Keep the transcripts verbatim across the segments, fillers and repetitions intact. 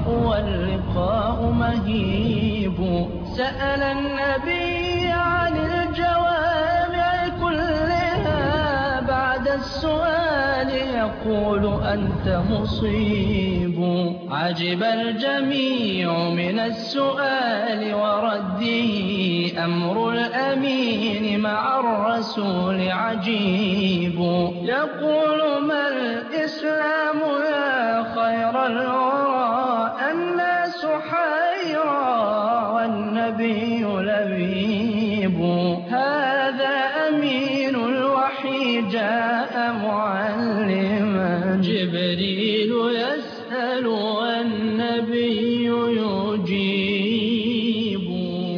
واللقاء مهيب. سأل النبي عن الجوامع كلها، بعد السؤال يقول أنت مصيب. عجب الجميع من السؤال ورده، أمر الأمين مع الرسول عجيب. يقول ما الإسلام يا خير الورى، الناس حيرى والنبي لبيب. هذا أمين الوحي جاء معلما، جبريل يسأل والنبي يجيب.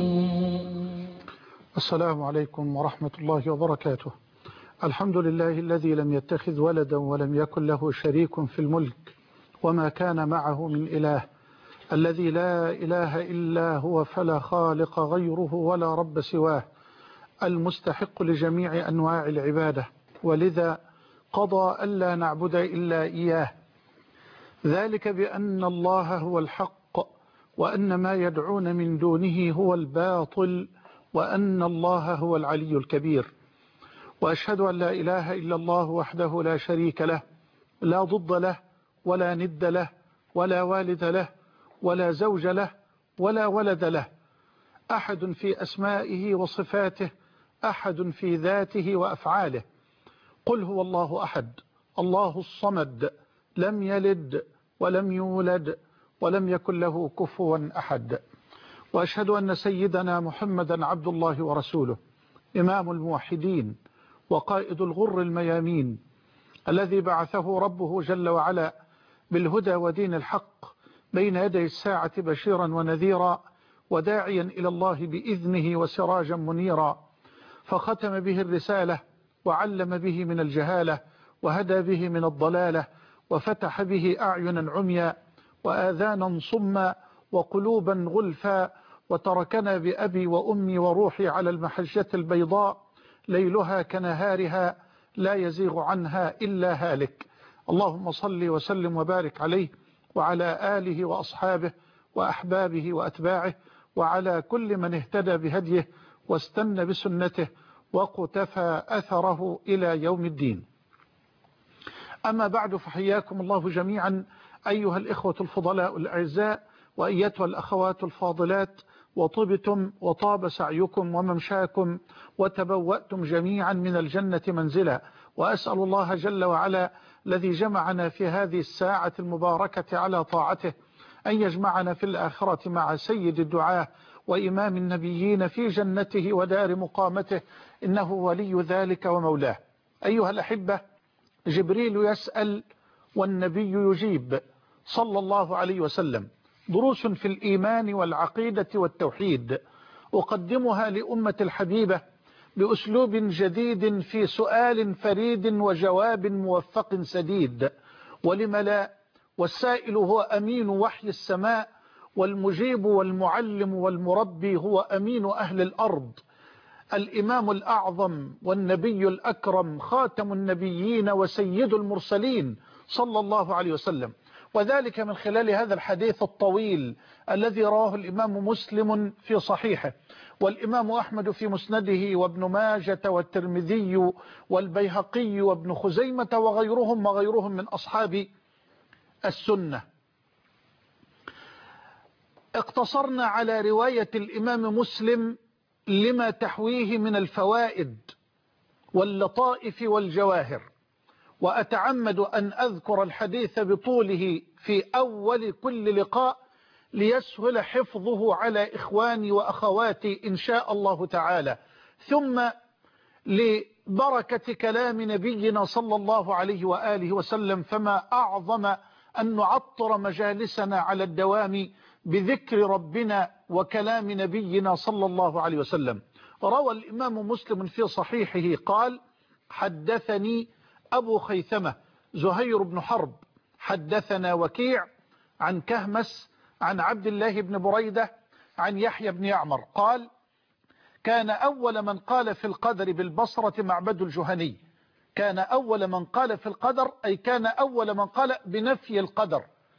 السلام عليكم ورحمة الله وبركاته. الحمد لله الذي لم يتخذ ولدا ولم يكن له شريك في الملك وما كان معه من إله، الذي لا إله إلا هو فلا خالق غيره ولا رب سواه، المستحق لجميع أنواع العبادة، ولذا قضى ألا نعبد إلا إياه، ذلك بأن الله هو الحق وأن ما يدعون من دونه هو الباطل وأن الله هو العلي الكبير. وأشهد أن لا إله إلا الله وحده لا شريك له، لا ضد له ولا ند له ولا والد له ولا زوج له ولا ولد له، أحد في أسمائه وصفاته، أحد في ذاته وأفعاله. قل هو الله أحد، الله الصمد، لم يلد ولم يولد ولم يكن له كفوا أحد. وأشهد أن سيدنا محمدا عبد الله ورسوله، إمام الموحدين وقائد الغر الميامين، الذي بعثه ربه جل وعلا بالهدى ودين الحق بين يدي الساعة بشيرا ونذيرا، وداعيا إلى الله بإذنه وسراجا منيرا، فختم به الرسالة وعلم به من الجهالة وهدى به من الضلالة، وفتح به أعينا عميا وآذانا صما وقلوبا غلفا، وتركنا بأبي وأمي وروحي على المحجة البيضاء ليلها كنهارها لا يزيغ عنها إلا هالك. اللهم صل وسلم وبارك عليه وعلى آله وأصحابه وأحبابه وأتباعه وعلى كل من اهتدى بهديه واستنى بسنته وقتفى أثره إلى يوم الدين. أما بعد، فحياكم الله جميعا أيها الإخوة الفضلاء الأعزاء وأيتها الأخوات الفاضلات، وطبتم وطاب سعيكم وممشاكم وتبوأتم جميعا من الجنة منزلا. وأسأل الله جل وعلا الذي جمعنا في هذه الساعة المباركة على طاعته أن يجمعنا في الآخرة مع سيد الدعاة وإمام النبيين في جنته ودار مقامته، إنه ولي ذلك ومولاه. أيها الأحبة، جبريل يسأل والنبي يجيب صلى الله عليه وسلم، دروس في الإيمان والعقيدة والتوحيد، أقدمها لأمة الحبيبة بأسلوب جديد في سؤال فريد وجواب موفق سديد. ولم لا، والسائل هو أمين وحي السماء، والمجيب والمعلم والمربي هو أمين أهل الأرض، الإمام الأعظم والنبي الأكرم، خاتم النبيين وسيد المرسلين صلى الله عليه وسلم. وذلك من خلال هذا الحديث الطويل الذي رواه الإمام مسلم في صحيحه، والإمام أحمد في مسنده، وابن ماجة والترمذي والبيهقي وابن خزيمة وغيرهم وغيرهم من أصحاب السنة. اقتصرنا على رواية الإمام مسلم لما تحويه من الفوائد واللطائف والجواهر، وأتعمد أن أذكر الحديث بطوله في أول كل لقاء ليسهل حفظه على إخواني وأخواتي إن شاء الله تعالى، ثم لبركة كلام نبينا صلى الله عليه وآله وسلم، فما أعظم أن نعطر مجالسنا على الدوام بذكر ربنا وكلام نبينا صلى الله عليه وسلم. روى الإمام مسلم في صحيحه قال: حدثني أبو خيثمة زهير بن حرب حدثنا وكيع عن كهمس عن عبد الله بن بريدة عن يحيى بن يعمر قال: كان أول من قال في القدر بالبصرة معبد الجهني. كان أول من قال في القدر أي كان أول من قال بنفي القدر،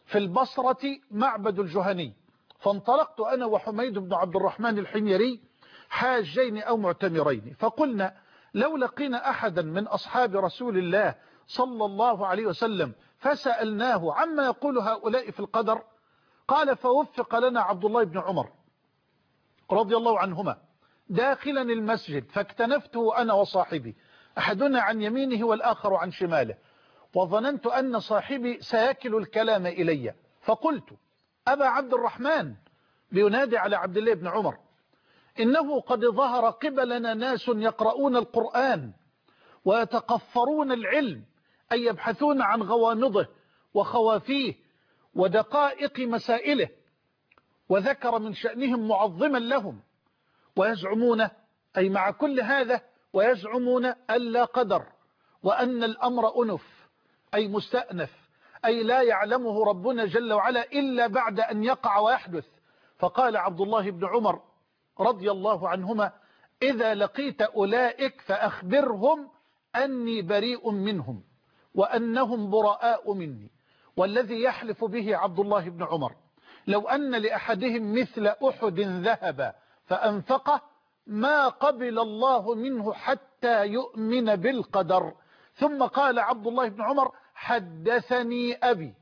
في البصرة معبد الجهني، فانطلقت أنا وحميد بن عبد الرحمن الحميري حاجين أو معتمرين، فقلنا لو لقينا أحدا من أصحاب رسول الله صلى الله عليه وسلم فسألناه عما يقول هؤلاء في القدر، قال فوفق لنا عبد الله بن عمر رضي الله عنهما داخلا المسجد، فاكتنفته أنا وصاحبي، أحدنا عن يمينه والآخر عن شماله، وظننت أن صاحبي سيكل الكلام إلي، فقلت أبا عبد الرحمن، لينادي على عبد الله بن عمر، إنه قد ظهر قبلنا ناس يقرؤون القرآن ويتقفرون العلم، أي يبحثون عن غوامضه وخوافيه ودقائق مسائله، وذكر من شأنهم معظما لهم، ويزعمون أي مع كل هذا ويزعمون ألا قدر، وأن الأمر أنف أي مستأنف، أي لا يعلمه ربنا جل وعلا إلا بعد أن يقع ويحدث. فقال عبد الله بن عمر رضي الله عنهما إذا لقيت أولئك فأخبرهم أني بريء منهم وأنهم براء مني، والذي يحلف به عبد الله بن عمر لو أن لأحدهم مثل أحد ذهب فأنفقه ما قبل الله منه حتى يؤمن بالقدر. ثم قال عبد الله بن عمر حدثني أبي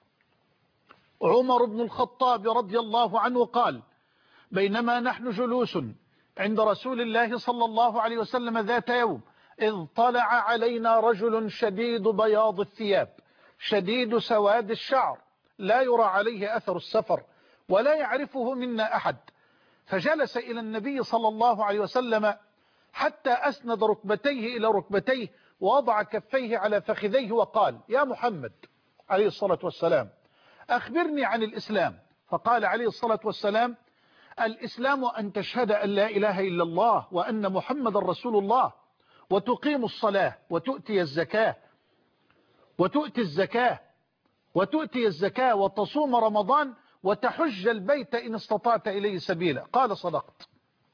عمر بن الخطاب رضي الله عنه قال بينما نحن جلوس عند رسول الله صلى الله عليه وسلم ذات يوم إذ طلع علينا رجل شديد بياض الثياب شديد سواد الشعر لا يرى عليه أثر السفر ولا يعرفه منا أحد، فجلس إلى النبي صلى الله عليه وسلم حتى أسند ركبتيه إلى ركبتيه ووضع كفيه على فخذيه وقال يا محمد عليه الصلاة والسلام أخبرني عن الإسلام. فقال عليه الصلاة والسلام الإسلام أن تشهد أن لا إله إلا الله وأن محمد رسول الله وتقيم الصلاة وتؤتي الزكاة وتؤتي الزكاة وتؤتي الزكاة وتصوم رمضان وتحج البيت إن استطعت إليه سبيلا. قال صدقت.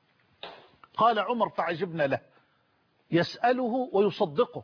قال عمر فعجبنا له يسأله ويصدقه.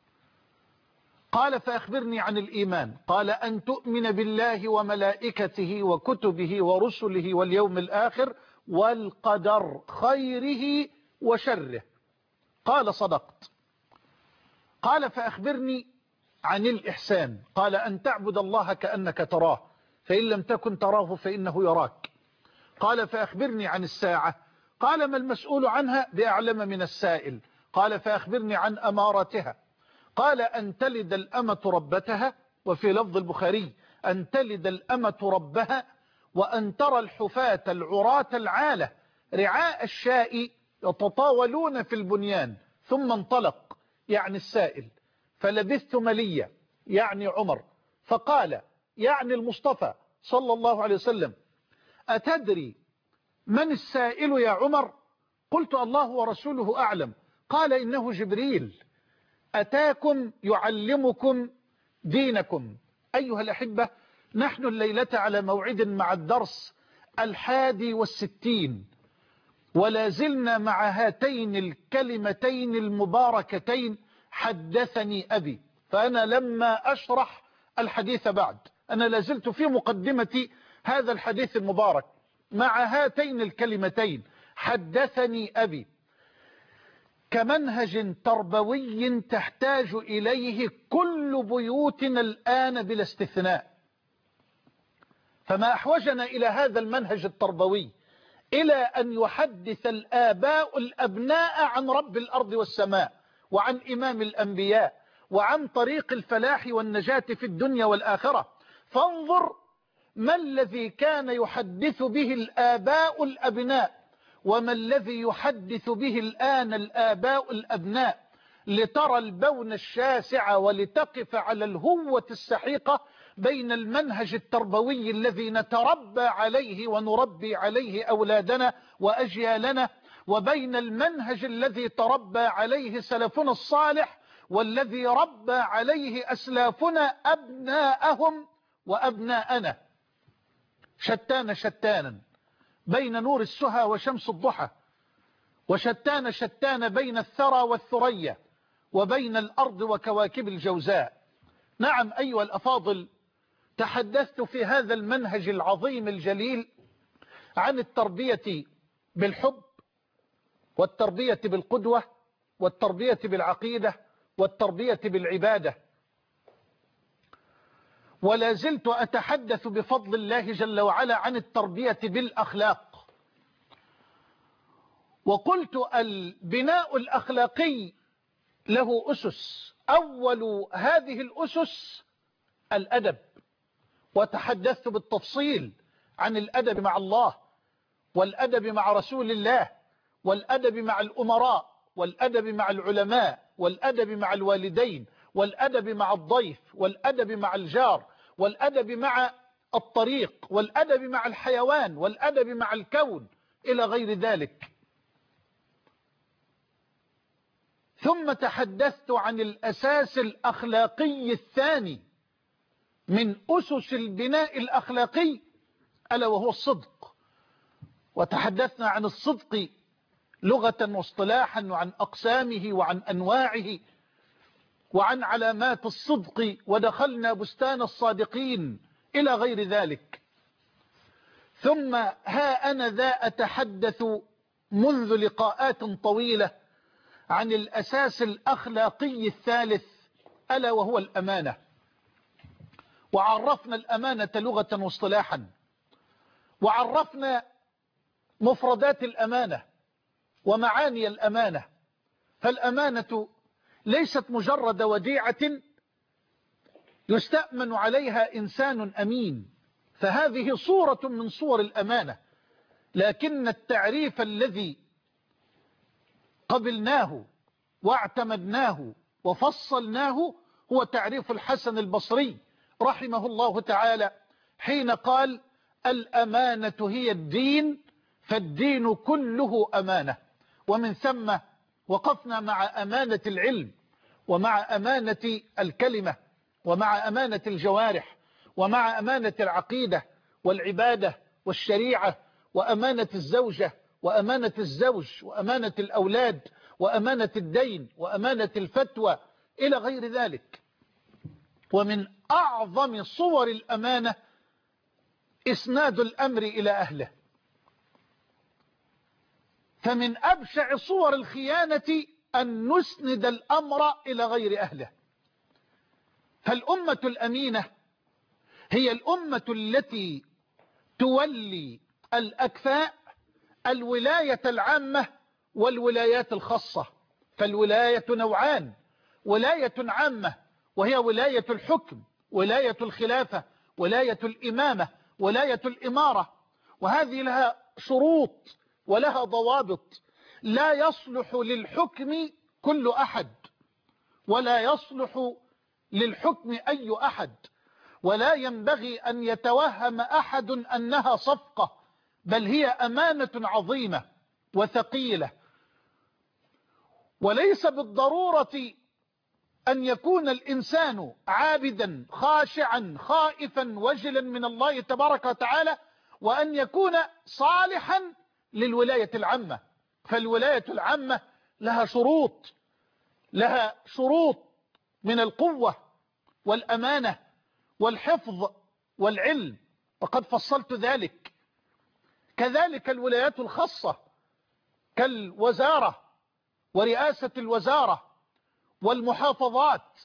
قال فأخبرني عن الإيمان. قال أن تؤمن بالله وملائكته وكتبه ورسله واليوم الآخر والقدر خيره وشره. قال صدقت. قال فأخبرني عن الإحسان. قال أن تعبد الله كأنك تراه فإن لم تكن تراه فإنه يراك. قال فأخبرني عن الساعة. قال ما المسؤول عنها بأعلم من السائل. قال فأخبرني عن أمارتها. قال أن تلد الأمة ربتها، وفي لفظ البخاري أن تلد الأمة ربها، وأن ترى الحفاة العراة العالة رعاء الشاء يتطاولون في البنيان. ثم انطلق يعني السائل فلبثت مليا يعني عمر، فقال يعني المصطفى صلى الله عليه وسلم أتدري من السائل يا عمر؟ قلت الله ورسوله أعلم. قال إنه جبريل أتاكم يعلمكم دينكم. أيها الأحبة نحن الليلة على موعد مع الدرس الحادي والستين ولا زلنا مع هاتين الكلمتين المباركتين حدثني أبي. فأنا لما أشرح الحديث بعد أنا لازلت في مقدمة هذا الحديث المبارك مع هاتين الكلمتين حدثني أبي كمنهج تربوي تحتاج إليه كل بيوتنا الآن بلا استثناء. فما أحوجنا إلى هذا المنهج التربوي إلى أن يحدث الآباء الأبناء عن رب الأرض والسماء وعن إمام الأنبياء وعن طريق الفلاح والنجاة في الدنيا والآخرة. فانظر ما الذي كان يحدث به الآباء الأبناء وما الذي يحدث به الآن الآباء الأبناء، لترى البون الشاسع ولتقف على الهوة السحيقة بين المنهج التربوي الذي نتربى عليه ونربي عليه أولادنا وأجيالنا وبين المنهج الذي تربى عليه سلفنا الصالح والذي ربى عليه أسلافنا أبناءهم وأبناءنا. شتان شتانا بين نور السهى وشمس الضحى، وشتان شتان بين الثرى والثريا وبين الأرض وكواكب الجوزاء. نعم أيها الأفاضل، تحدثت في هذا المنهج العظيم الجليل عن التربية بالحب، والتربية بالقدوة، والتربية بالعقيدة، والتربية بالعبادة. ولا زلت أتحدث بفضل الله جل وعلا عن التربية بالأخلاق. وقلت البناء الأخلاقي له أسس، أول هذه الأسس الأدب، وتحدثت بالتفصيل عن الأدب مع الله، والأدب مع رسول الله، والأدب مع الأمراء، والأدب مع العلماء، والأدب مع الوالدين، والأدب مع الضيف، والأدب مع الجار، والأدب مع الطريق، والأدب مع الحيوان، والأدب مع الكون، إلى غير ذلك. ثم تحدثت عن الأساس الأخلاقي الثاني من أسس البناء الأخلاقي، ألا وهو الصدق. وتحدثنا عن الصدق لغة واصطلاحا، وعن أقسامه، وعن أنواعه، وعن علامات الصدق، ودخلنا بستان الصادقين، إلى غير ذلك. ثم ها أنا ذا أتحدث منذ لقاءات طويلة عن الأساس الأخلاقي الثالث، ألا وهو الأمانة. وعرفنا الأمانة لغة واصطلاحا، وعرفنا مفردات الأمانة ومعاني الأمانة. فالأمانة ليست مجرد وديعة يستأمن عليها إنسان أمين، فهذه صورة من صور الأمانة، لكن التعريف الذي قبلناه واعتمدناه وفصلناه هو تعريف الحسن البصري رحمه الله تعالى، حين قال: الأمانة هي الدين، فالدين كله أمانة. ومن ثم وقفنا مع أمانة العلم، ومع أمانة الكلمة، ومع أمانة الجوارح، ومع أمانة العقيدة والعبادة والشريعة، وأمانة الزوجة، وأمانة الزوج، وأمانة الأولاد، وأمانة الدين، وأمانة الفتوى، إلى غير ذلك. ومن أعظم صور الأمانة إسناد الأمر إلى أهله. فمن أبشع صور الخيانة أن نسند الأمر إلى غير أهله. فالأمة الأمينة هي الأمة التي تولي الأكفاء الولاية العامة والولايات الخاصة. فالولاية نوعان: ولاية عامة وهي ولاية الحكم، ولاية الخلافة، ولاية الإمامة، ولاية الإمارة، وهذه لها شروط ولها ضوابط. لا يصلح للحكم كل أحد، ولا يصلح للحكم أي أحد، ولا ينبغي أن يتوهم أحد أنها صفقة، بل هي أمانة عظيمة وثقيلة. وليس بالضرورة أن يكون الإنسان عابدا خاشعا خائفا وجلا من الله تبارك وتعالى، وأن يكون صالحا للولاية العامة. فالولاية العامة لها شروط، لها شروط من القوة والأمانة والحفظ والعلم، وقد فصلت ذلك. كذلك الولايات الخاصة كالوزارة ورئاسة الوزارة والمحافظات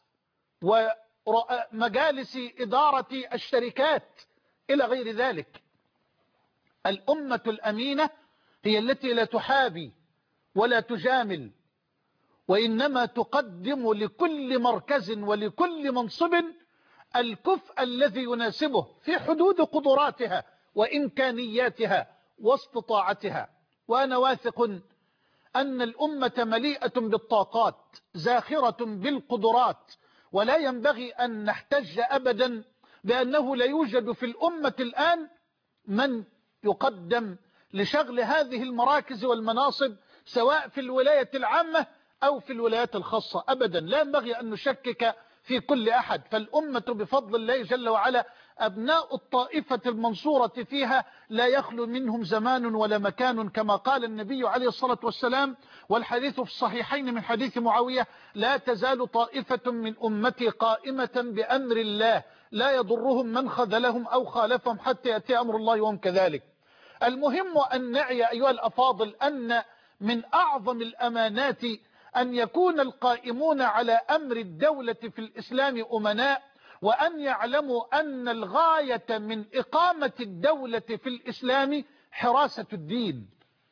ومجالس إدارة الشركات إلى غير ذلك. الأمة الأمينة هي التي لا تحابي ولا تجامل، وإنما تقدم لكل مركز ولكل منصب الكفء الذي يناسبه في حدود قدراتها وإمكانياتها واستطاعتها. وأنا واثق أن الأمة مليئة بالطاقات زاخرة بالقدرات، ولا ينبغي أن نحتج أبدا بأنه لا يوجد في الأمة الآن من يقدم لشغل هذه المراكز والمناصب، سواء في الولاية العامة أو في الولايات الخاصة. أبدا لا ينبغي أن نشكك في كل أحد. فالأمة بفضل الله جل وعلا أبناء الطائفة المنصورة فيها لا يخلو منهم زمان ولا مكان، كما قال النبي عليه الصلاة والسلام، والحديث في الصحيحين من حديث معاوية: لا تزال طائفة من أمتي قائمة بأمر الله لا يضرهم من خذلهم أو خالفهم حتى يأتي أمر الله وهم كذلك. المهم أن نعي أيها الأفاضل أن من أعظم الأمانات أن يكون القائمون على أمر الدولة في الإسلام أمناء، وأن يعلموا أن الغاية من إقامة الدولة في الإسلام حراسة الدين،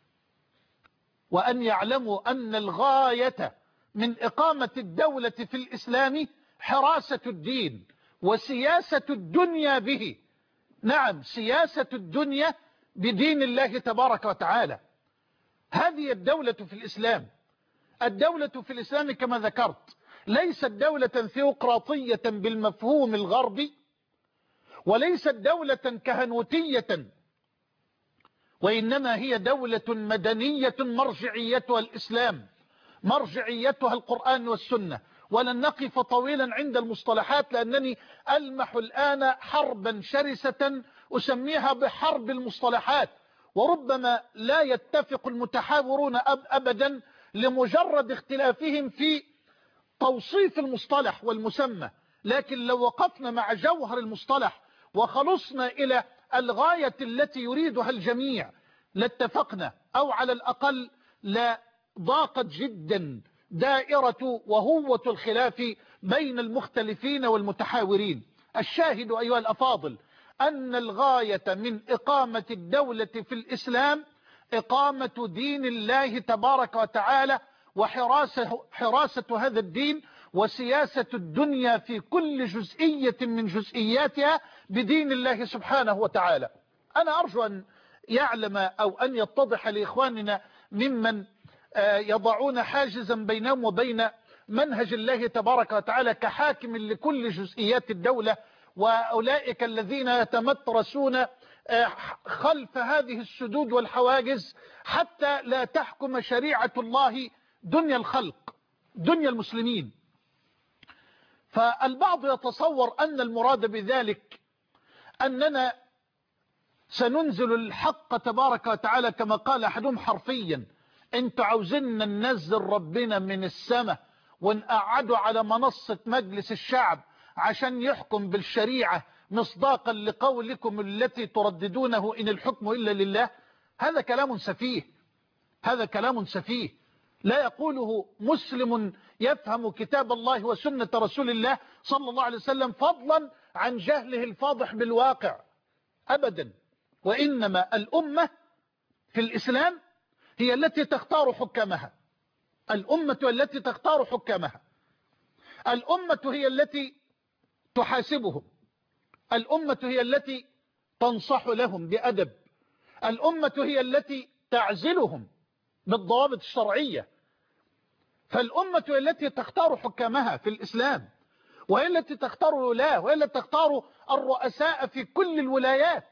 وأن يعلموا أن الغاية من إقامة الدولة في الإسلام حراسة الدين وسياسة الدنيا به. نعم، سياسة الدنيا بدين الله تبارك وتعالى. هذه الدولة في الإسلام. الدولة في الإسلام كما ذكرت ليست دولة ثيوقراطية بالمفهوم الغربي، وليست دولة كهنوتية، وإنما هي دولة مدنية مرجعيتها الإسلام، مرجعيتها القرآن والسنة. ولن نقف طويلا عند المصطلحات، لأنني ألمح الآن حربا شرسة أسميها بحرب المصطلحات، وربما لا يتفق المتحاورون أب أبدا لمجرد اختلافهم في توصيف المصطلح والمسمى. لكن لو وقفنا مع جوهر المصطلح وخلصنا إلى الغاية التي يريدها الجميع لاتفقنا، أو على الأقل لا ضاقت جدا دائرة وهوة الخلاف بين المختلفين والمتحاورين. الشاهد أيها الأفاضل أن الغاية من إقامة الدولة في الإسلام إقامة دين الله تبارك وتعالى، وحراسة حراسة هذا الدين، وسياسة الدنيا في كل جزئية من جزئياتها بدين الله سبحانه وتعالى. أنا أرجو أن يعلم أو أن يتضح لإخواننا ممن يضعون حاجزا بينهم وبين منهج الله تبارك وتعالى كحاكم لكل جزئيات الدولة، وأولئك الذين يتمترسون خلف هذه السدود والحواجز حتى لا تحكم شريعة الله دنيا الخلق، دنيا المسلمين. فالبعض يتصور أن المراد بذلك أننا سننزل الحق تبارك وتعالى كما قال أحدهم حرفيا: انتوا عاوزين ننزل ربنا من السماء ونقعده على منصة مجلس الشعب عشان يحكم بالشريعة مصداقا لقولكم التي ترددونه إن الحكم إلا لله. هذا كلام سفيه، هذا كلام سفيه لا يقوله مسلم يفهم كتاب الله وسنة رسول الله صلى الله عليه وسلم، فضلا عن جهله الفاضح بالواقع أبدا. وإنما الأمة في الإسلام هي التي تختار حكامها، الأمة التي تختار حكامها، الأمة هي التي تحاسبهم، الأمة هي التي تنصح لهم بأدب، الأمة هي التي تعزلهم بالضوابط الشرعية. فالأمة هي التي تختار حكامها في الإسلام، وهي التي تختار الولاة، وهي التي تختار الرؤساء في كل الولايات.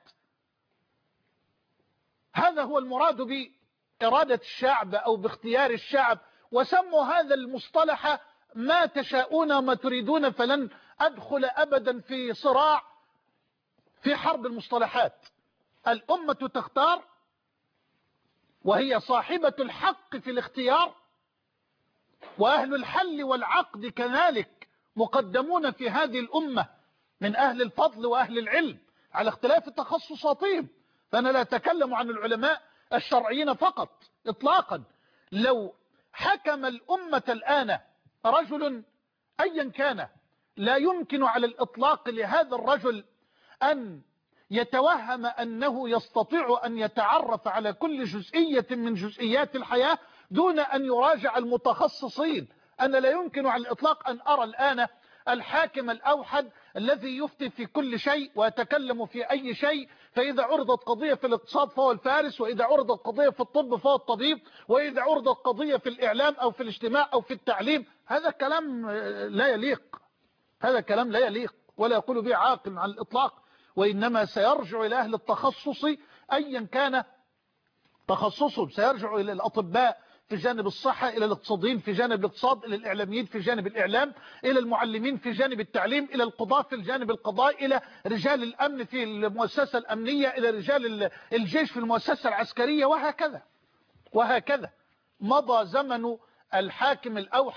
هذا هو المراد بإرادة الشعب أو باختيار الشعب، وسموا هذا المصطلح ما تشاءون وما تريدون، فلن أدخل أبدا في صراع في حرب المصطلحات. الأمة تختار، وهي صاحبة الحق في الاختيار، وأهل الحل والعقد كذلك مقدمون في هذه الأمة من أهل الفضل وأهل العلم على اختلاف تخصصاتهم. فأنا لا أتكلم عن العلماء الشرعيين فقط إطلاقا. لو حكم الأمة الآن رجل أيا كان، لا يمكن على الإطلاق لهذا الرجل أن يتوهم أنه يستطيع أن يتعرف على كل جزئية من جزئيات الحياة دون أن يراجع المتخصصين. أنا لا يمكن على الإطلاق أن أرى الآن الحاكم الأوحد الذي يفتي في كل شيء ويتكلم في أي شيء، فإذا عرضت قضية في الاقتصاد فهو الفارس، وإذا عرضت قضية في الطب فهو الطبيب، وإذا عرضت قضية في الإعلام أو في الاجتماع أو في التعليم. هذا كلام لا يليق، هذا كلام لا يليق ولا يقول به عاقل على الإطلاق. وإنما سيرجع إلى أهل التخصص أيا كان تخصصهم، سيرجع إلى الأطباء في جانب الصحة، إلى الاقتصاديين في جانب الاقتصاد، إلى الإعلاميين في جانب الإعلام، إلى المعلمين في جانب التعليم، إلى القضاة في الجانب القضاء، إلى رجال الأمن في المؤسسة الأمنية، إلى رجال الجيش في المؤسسة العسكرية، وهكذا وهكذا. مضى زمن الحاكم الأوحد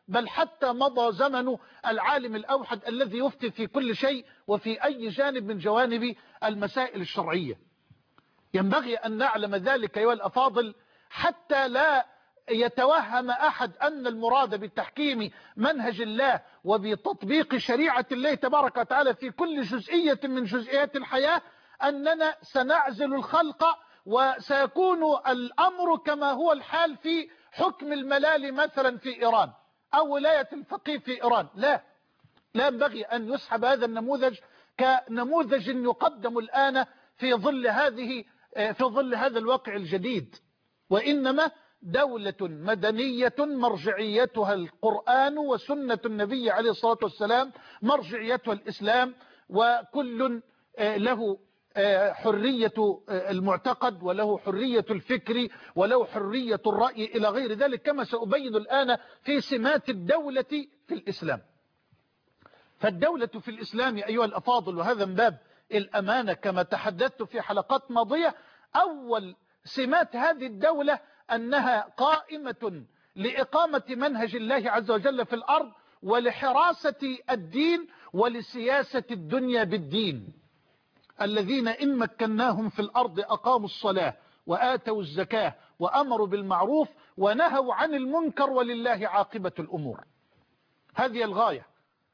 بل حتى مضى زمن العالم الأوحد الذي يفتي في كل شيء وفي أي جانب من جوانب المسائل الشرعية. ينبغي أن نعلم ذلك أيها الأفاضل حتى لا يتوهم أحد أن المراد بتحكيم منهج الله وبتطبيق شريعة الله تبارك وتعالى في كل جزئية من جزئيات الحياة أننا سنعزل الخلق وسيكون الأمر كما هو الحال في حكم الملال مثلا في إيران أو ولاية الفقيه في إيران. لا لا ينبغي أن يسحب هذا النموذج كنموذج يقدم الآن في ظل هذه في ظل هذا الواقع الجديد، وإنما دولة مدنية مرجعيتها القرآن وسنة النبي عليه الصلاة والسلام، مرجعيتها الإسلام، وكل له حرية المعتقد وله حرية الفكر وله حرية الرأي إلى غير ذلك، كما سأبين الآن في سمات الدولة في الإسلام. فالدولة في الإسلام أيها الأفاضل، وهذا من باب الأمانة كما تحدثت في حلقات ماضية، أول سمات هذه الدولة أنها قائمة لإقامة منهج الله عز وجل في الأرض ولحراسة الدين ولسياسة الدنيا بالدين. الذين إن مكناهم في الأرض أقاموا الصلاة وآتوا الزكاة وأمروا بالمعروف ونهوا عن المنكر ولله عاقبة الأمور. هذه الغاية.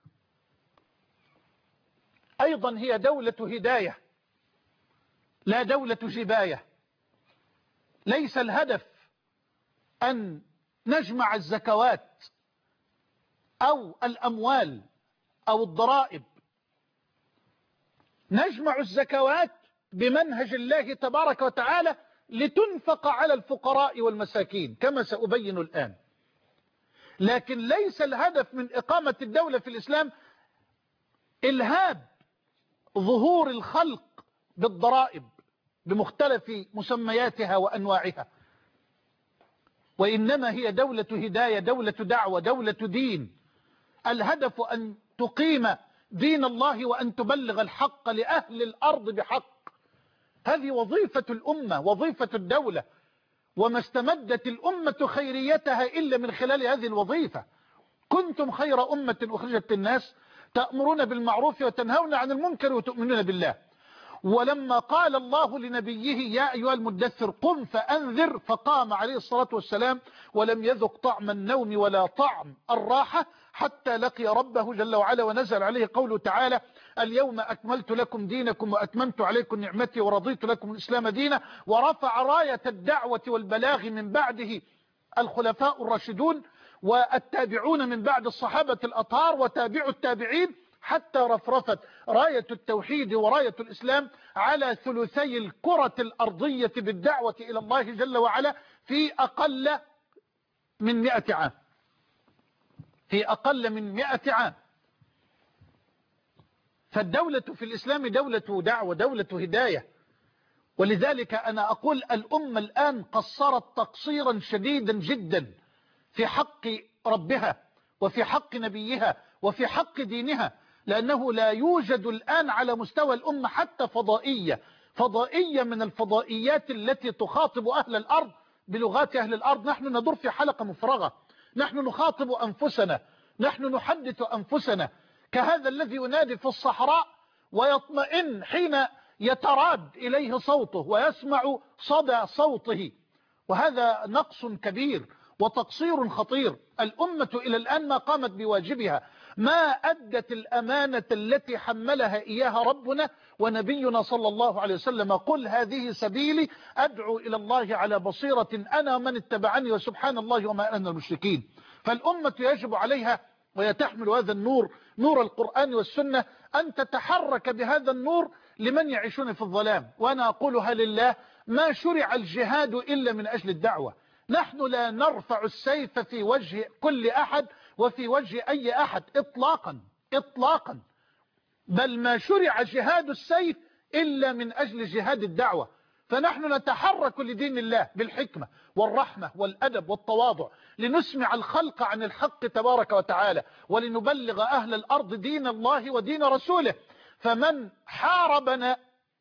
أيضا هي دولة هداية لا دولة جباية. ليس الهدف أن نجمع الزكوات أو الأموال أو الضرائب. نجمع الزكوات بمنهج الله تبارك وتعالى لتنفق على الفقراء والمساكين كما سأبين الآن. لكن ليس الهدف من إقامة الدولة في الإسلام إلهاب ظهور الخلق بالضرائب بمختلف مسمياتها وأنواعها، وإنما هي دولة هداية، دولة دعوة، دولة دين. الهدف أن تقيم دين الله وأن تبلغ الحق لأهل الأرض بحق. هذه وظيفة الأمة، وظيفة الدولة، وما استمدت الأمة خيريتها إلا من خلال هذه الوظيفة. كنتم خير أمة أخرجت للناس تأمرون بالمعروف وتنهون عن المنكر وتؤمنون بالله. ولما قال الله لنبيه يا أيها المدثر قم فأنذر، فقام عليه الصلاة والسلام ولم يذق طعم النوم ولا طعم الراحة حتى لقي ربه جل وعلا، ونزل عليه قوله تعالى اليوم أكملت لكم دينكم وأتممت عليكم نعمتي ورضيت لكم الإسلام دينا. ورفع راية الدعوة والبلاغ من بعده الخلفاء الراشدون والتابعون من بعد الصحابة الأطهار وتابعوا التابعين، حتى رفرفت راية التوحيد وراية الإسلام على ثلثي الكرة الأرضية بالدعوة إلى الله جل وعلا في أقل من مئة عام. في أقل من مئة عام. فالدولة في الإسلام دولة دعوة، دولة هداية. ولذلك أنا أقول الأمة الآن قصرت تقصيرا شديدا جدا في حق ربها وفي حق نبيها وفي حق دينها، لأنه لا يوجد الآن على مستوى الأمة حتى فضائية فضائية من الفضائيات التي تخاطب أهل الأرض بلغات أهل الأرض. نحن ندور في حلقة مفرغة، نحن نخاطب أنفسنا، نحن نحدث أنفسنا كهذا الذي ينادي في الصحراء ويطمئن حين يتراد إليه صوته ويسمع صدى صوته. وهذا نقص كبير وتقصير خطير. الأمة إلى الآن ما قامت بواجبها، ما أدت الأمانة التي حملها إياها ربنا ونبينا صلى الله عليه وسلم. قل هذه سبيلي أدعو إلى الله على بصيرة أنا ومن اتبعني وسبحان الله وما أنا المشركين. فالأمة يجب عليها وهي تحمل هذا النور، نور القرآن والسنة، أن تتحرك بهذا النور لمن يعيشون في الظلام. وأنا أقولها لله، ما شرع الجهاد إلا من أجل الدعوة. نحن لا نرفع السيف في وجه كل أحد وفي وجه أي أحد إطلاقا إطلاقا، بل ما شرع جهاد السيف إلا من أجل جهاد الدعوة. فنحن نتحرك لدين الله بالحكمة والرحمة والأدب والتواضع لنسمع الخلق عن الحق تبارك وتعالى ولنبلغ أهل الأرض دين الله ودين رسوله. فمن حاربنا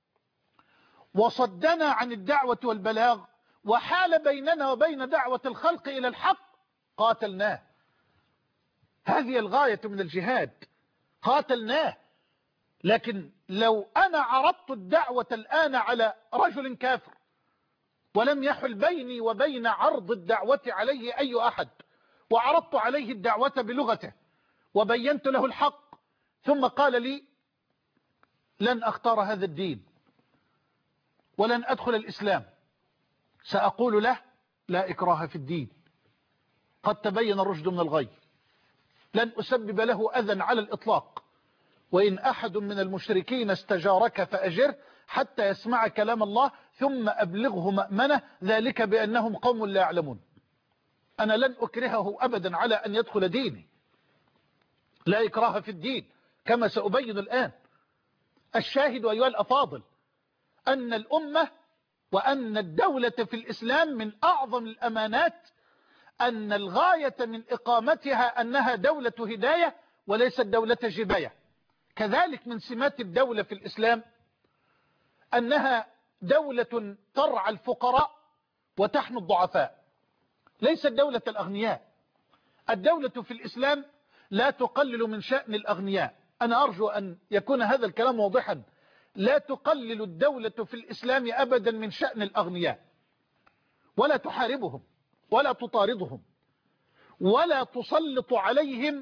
وصدنا عن الدعوة والبلاغ وحال بيننا وبين دعوة الخلق إلى الحق قاتلناه. هذه الغاية من الجهاد، قاتلناه. لكن لو أنا عرضت الدعوة الآن على رجل كافر ولم يحل بيني وبين عرض الدعوة عليه أي أحد، وعرضت عليه الدعوة بلغته وبينت له الحق، ثم قال لي لن أختار هذا الدين ولن أدخل الإسلام، سأقول له لا إكراه في الدين، قد تبين الرشد من الغي، لن أسبب له أذى على الإطلاق، وإن أحد من المشركين استجارك فأجره حتى يسمع كلام الله ثم أبلغه مأمنه، ذلك بأنهم قوم لا يعلمون. أنا لن أكرهه أبدا على أن يدخل ديني، لا إكراه في الدين كما سأبين الآن. الشاهد أيها الأفاضل أن الأمة وأن الدولة في الإسلام من أعظم الأمانات أن الغاية من إقامتها أنها دولة هداية وليست دولة جباية. كذلك من سمات الدولة في الإسلام أنها دولة ترعى الفقراء وتحمي الضعفاء، ليست دولة الأغنياء. الدولة في الإسلام لا تقلل من شأن الأغنياء، أنا أرجو أن يكون هذا الكلام واضحا، لا تقلل الدولة في الإسلام أبدا من شأن الأغنياء، ولا تحاربهم ولا تطاردهم ولا تسلط عليهم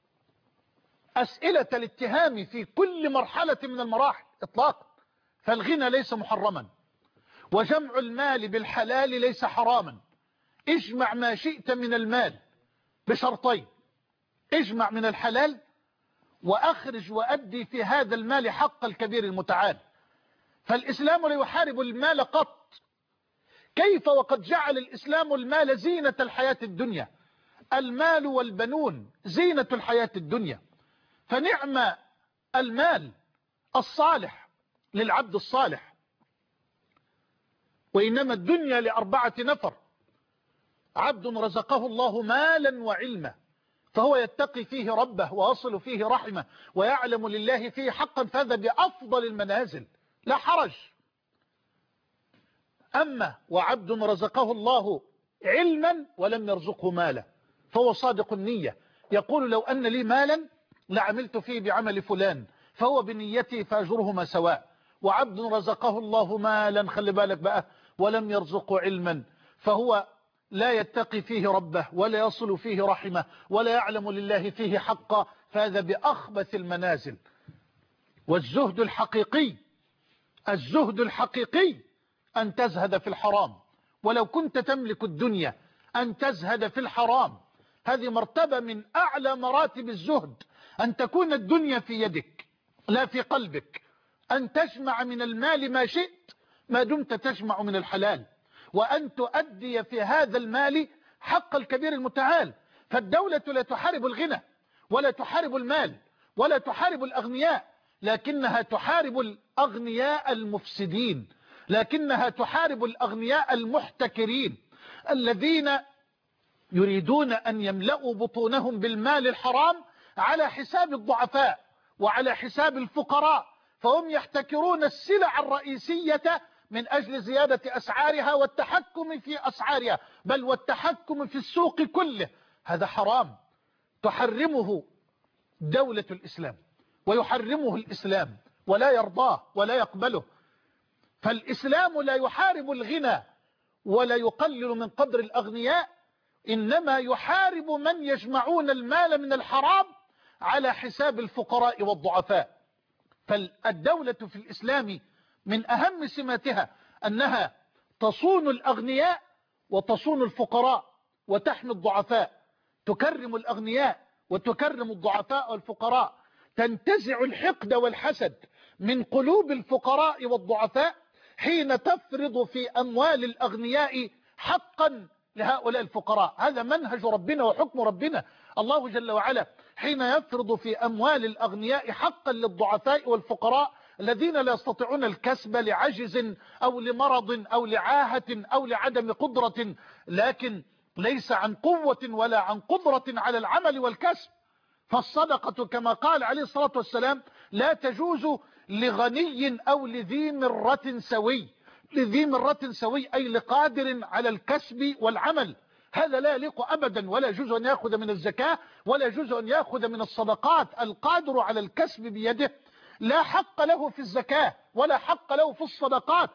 أسئلة الاتهام في كل مرحلة من المراحل إطلاقا. فالغنى ليس محرما، وجمع المال بالحلال ليس حراما. اجمع ما شئت من المال بشرطين: اجمع من الحلال، وأخرج وأدي في هذا المال حق الكبير المتعال. فالإسلام لا يحارب المال قط. كيف وقد جعل الإسلام المال زينة الحياة الدنيا؟ المال والبنون زينة الحياة الدنيا، فنعم المال الصالح للعبد الصالح. وإنما الدنيا لأربعة نفر: عبد رزقه الله مالا وعلما فهو يتقي فيه ربه ويصل فيه رحمه ويعلم لله فيه حقا، فهذا بأفضل المنازل لا حرج. أما وعبد رزقه الله علما ولم يرزقه مالا فهو صادق النية، يقول لو أن لي مالا لعملت فيه بعمل فلان، فهو بنيته فأجرهما سواء. وعبد رزقه الله مالا، خلي بالك بقى، ولم يرزقه علما فهو لا يتقي فيه ربه ولا يصل فيه رحمه ولا يعلم لله فيه حقا، فهذا بأخبث المنازل. والزهد الحقيقي الزهد الحقيقي أن تزهد في الحرام، ولو كنت تملك الدنيا أن تزهد في الحرام. هذه مرتبة من أعلى مراتب الزهد، أن تكون الدنيا في يدك لا في قلبك، أن تجمع من المال ما شئت ما دمت تجمع من الحلال، وأن تؤدي في هذا المال حق الكبير المتعال. فالدولة لا تحارب الغنى ولا تحارب المال ولا تحارب الأغنياء، لكنها تحارب الأغنياء المفسدين، لكنها تحارب الأغنياء المحتكرين الذين يريدون أن يملأوا بطونهم بالمال الحرام على حساب الضعفاء وعلى حساب الفقراء، فهم يحتكرون السلع الرئيسية من أجل زيادة أسعارها والتحكم في أسعارها، بل والتحكم في السوق كله. هذا حرام تحرمه دولة الإسلام ويحرمه الإسلام ولا يرضاه ولا يقبله. فالإسلام لا يحارب الغنى ولا يقلل من قدر الأغنياء، إنما يحارب من يجمعون المال من الحرام على حساب الفقراء والضعفاء. فالدولة في الإسلام من أهم سماتها أنها تصون الأغنياء وتصون الفقراء وتحمي الضعفاء، تكرم الأغنياء وتكرم الضعفاء والفقراء، تنتزع الحقد والحسد من قلوب الفقراء والضعفاء حين تفرض في أموال الأغنياء حقا لهؤلاء الفقراء. هذا منهج ربنا وحكم ربنا. الله جل وعلا حين يفرض في أموال الأغنياء حقا للضعفاء والفقراء الذين لا يستطيعون الكسب لعجز أو لمرض أو لعاهة أو لعدم قدرة، لكن ليس عن قوة ولا عن قدرة على العمل والكسب، فالصدقة كما قال عليه الصلاة والسلام لا تجوز لغني أو لذي مرة سوي. لذي مرة سوي أي لقادر على الكسب والعمل. هذا لا يليق أبدا، ولا يجوز أن يأخذ من الزكاة ولا يجوز أن يأخذ من الصدقات. القادر على الكسب بيده لا حق له في الزكاة ولا حق له في الصدقات.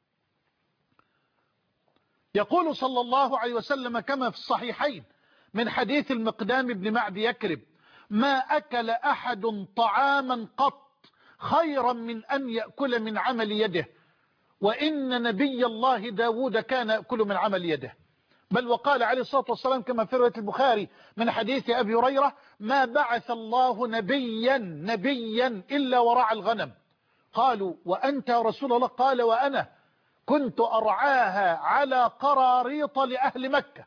يقول صلى الله عليه وسلم كما في الصحيحين من حديث المقدام بن معد يكرب: ما أكل أحد طعاما قط خيرا من أن يأكل من عمل يده، وإن نبي الله داود كان يأكل من عمل يده. بل وقال عليه الصلاة والسلام كما في رواية البخاري من حديث أبي هريرة: ما بعث الله نبيا نبيا إلا ورعى الغنم. قالوا: وأنت يا رسول الله؟ قال: وأنا كنت أرعاها على قراريط لأهل مكة.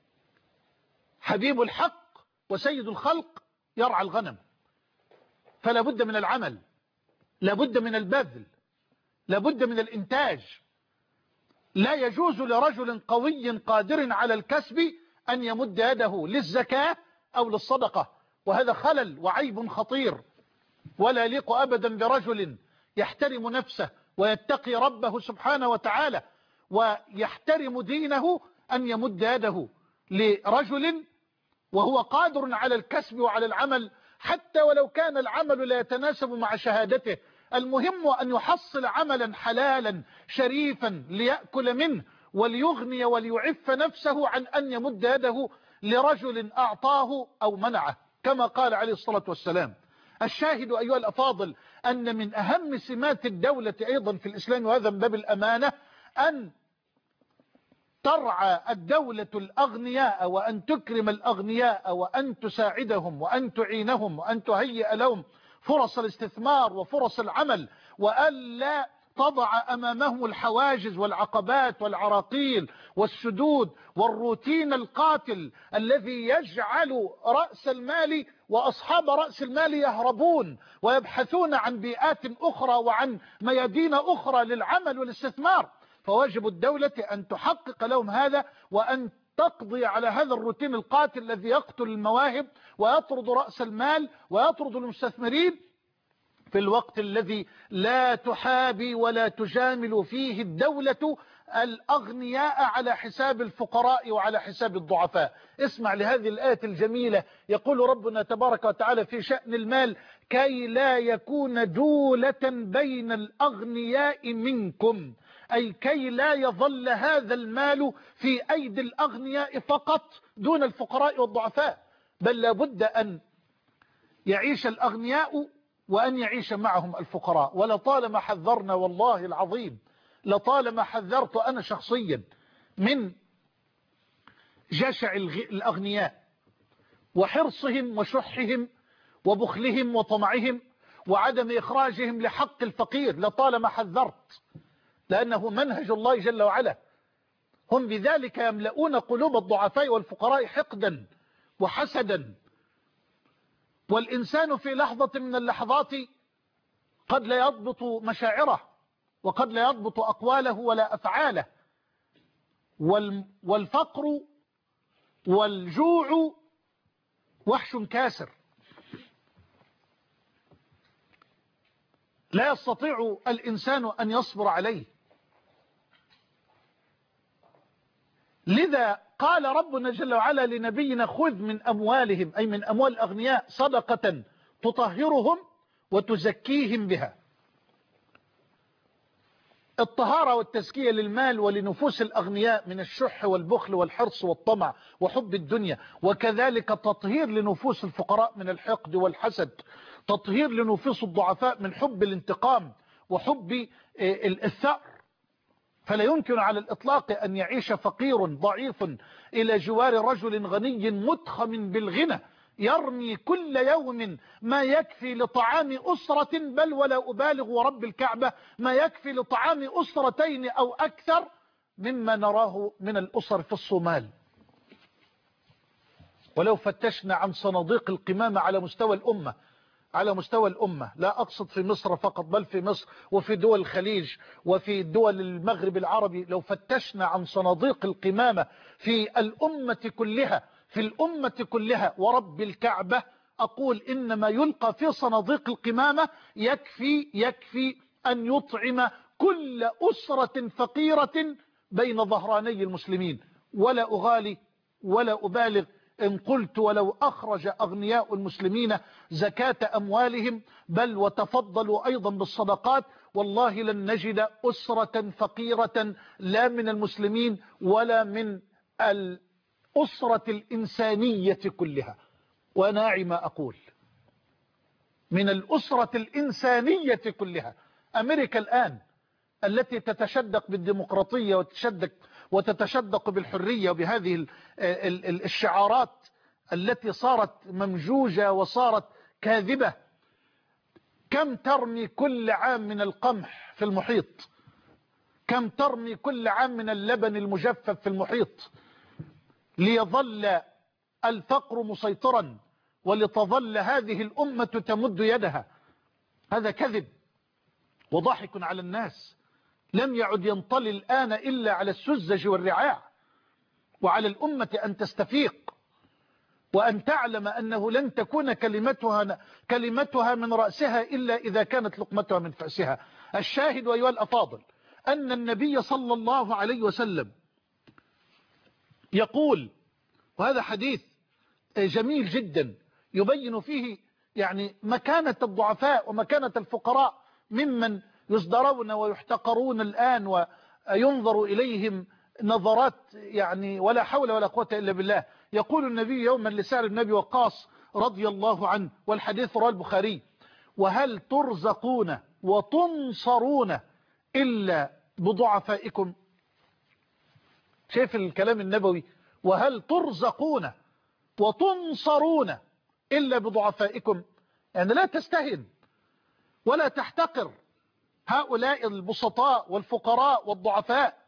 حبيب الحق وسيد الخلق يرعى الغنم، فلا بد من العمل، لا بد من البذل، لا بد من الإنتاج. لا يجوز لرجل قوي قادر على الكسب أن يمد يده للزكاة أو للصدقة، وهذا خلل وعيب خطير. ولا يليق أبدا برجل يحترم نفسه ويتقي ربه سبحانه وتعالى ويحترم دينه أن يمد يده لرجل وهو قادر على الكسب وعلى العمل، حتى ولو كان العمل لا يتناسب مع شهادته. المهم أن يحصل عملا حلالا شريفا ليأكل منه وليغني وليعف نفسه عن أن يمد يده لرجل أعطاه أو منعه، كما قال عليه الصلاة والسلام. الشاهد أيها الأفاضل أن من أهم سمات الدولة أيضا في الإسلام، وهذا من باب الأمانة، أن ترعى الدولة الأغنياء وأن تكرم الأغنياء وأن تساعدهم وأن تعينهم وأن تهيئ لهم فرص الاستثمار وفرص العمل، وألا تضع أمامهم الحواجز والعقبات والعراقيل والسدود والروتين القاتل الذي يجعل رأس المال وأصحاب رأس المال يهربون ويبحثون عن بيئات أخرى وعن ميادين أخرى للعمل والاستثمار. فواجب الدولة أن تحقق لهم هذا وأن تقضي على هذا الروتين القاتل الذي يقتل المواهب ويطرد رأس المال ويطرد المستثمرين في الوقت الذي لا تحابي ولا تجامل فيه الدولة الأغنياء على حساب الفقراء وعلى حساب الضعفاء. اسمع لهذه الآية الجميلة، يقول ربنا تبارك وتعالى في شأن المال: كي لا يكون دولة بين الأغنياء منكم، أي كي لا يظل هذا المال في أيدي الأغنياء فقط دون الفقراء والضعفاء، بل لابد أن يعيش الأغنياء وأن يعيش معهم الفقراء. ولطالما حذرنا والله العظيم، لطالما حذرت أنا شخصيا من جشع الأغنياء وحرصهم وشحهم وبخلهم وطمعهم وعدم إخراجهم لحق الفقير، لطالما حذرت، لأنه منهج الله جل وعلا. هم بذلك يملؤون قلوب الضعفاء والفقراء حقدا وحسدا. والإنسان في لحظة من اللحظات قد لا يضبط مشاعره وقد لا يضبط أقواله ولا أفعاله. والفقر والجوع وحش كاسر لا يستطيع الإنسان أن يصبر عليه. لذا قال ربنا جل وعلا لنبينا: خذ من أموالهم، أي من أموال الأغنياء، صدقة تطهرهم وتزكيهم بها. الطهارة والتزكية للمال ولنفوس الأغنياء من الشح والبخل والحرص والطمع وحب الدنيا، وكذلك تطهير لنفوس الفقراء من الحقد والحسد، تطهير لنفوس الضعفاء من حب الانتقام وحب الثأر. فلا يمكن على الإطلاق أن يعيش فقير ضعيف إلى جوار رجل غني متخم بالغنى يرمي كل يوم ما يكفي لطعام أسرة، بل ولا أبالغ ورب الكعبة ما يكفي لطعام أسرتين أو أكثر مما نراه من الأسر في الصومال. ولو فتشنا عن صناديق القمامة على مستوى الأمة على مستوى الأمة، لا أقصد في مصر فقط بل في مصر وفي دول الخليج وفي دول المغرب العربي، لو فتشنا عن صناديق القمامة في الأمة كلها في الأمة كلها ورب الكعبة أقول إنما يلقى في صناديق القمامة يكفي يكفي أن يطعم كل أسرة فقيرة بين ظهراني المسلمين. ولا أغالي ولا أبالغ إن قلت ولو أخرج أغنياء المسلمين زكاة أموالهم بل وتفضلوا أيضا بالصدقات والله لن نجد أسرة فقيرة لا من المسلمين ولا من الأسرة الإنسانية كلها. وناعي ما أقول، من الأسرة الإنسانية كلها. أمريكا الآن التي تتشدق بالديمقراطية وتتشدق وتتشدق بالحرية وبهذه الشعارات التي صارت ممجوجة وصارت كاذبة، كم ترمي كل عام من القمح في المحيط، كم ترمي كل عام من اللبن المجفف في المحيط، ليظل الفقر مسيطرا ولتظل هذه الأمة تمد يدها. هذا كذب وضحك على الناس، لم يعد ينطلي الآن إلا على السذج والرعاع، وعلى الأمة أن تستفيق وأن تعلم أنه لن تكون كلمتها كلمتها من رأسها إلا إذا كانت لقمتها من فأسها. الشاهد أيها الأفاضل أن النبي صلى الله عليه وسلم يقول، وهذا حديث جميل جدا يبين فيه يعني مكانة الضعفاء ومكانة الفقراء ممن يصدرون ويحتقرون الآن وينظر إليهم نظرات يعني ولا حول ولا قوة إلا بالله. يقول النبي يوما لسعد بن أبي وقاص رضي الله عنه، والحديث رواه البخاري: وهل ترزقون وتنصرون إلا بضعفائكم؟ شايف الكلام النبوي؟ وهل ترزقون وتنصرون إلا بضعفائكم، يعني لا تستهن ولا تحتقر هؤلاء البسطاء والفقراء والضعفاء.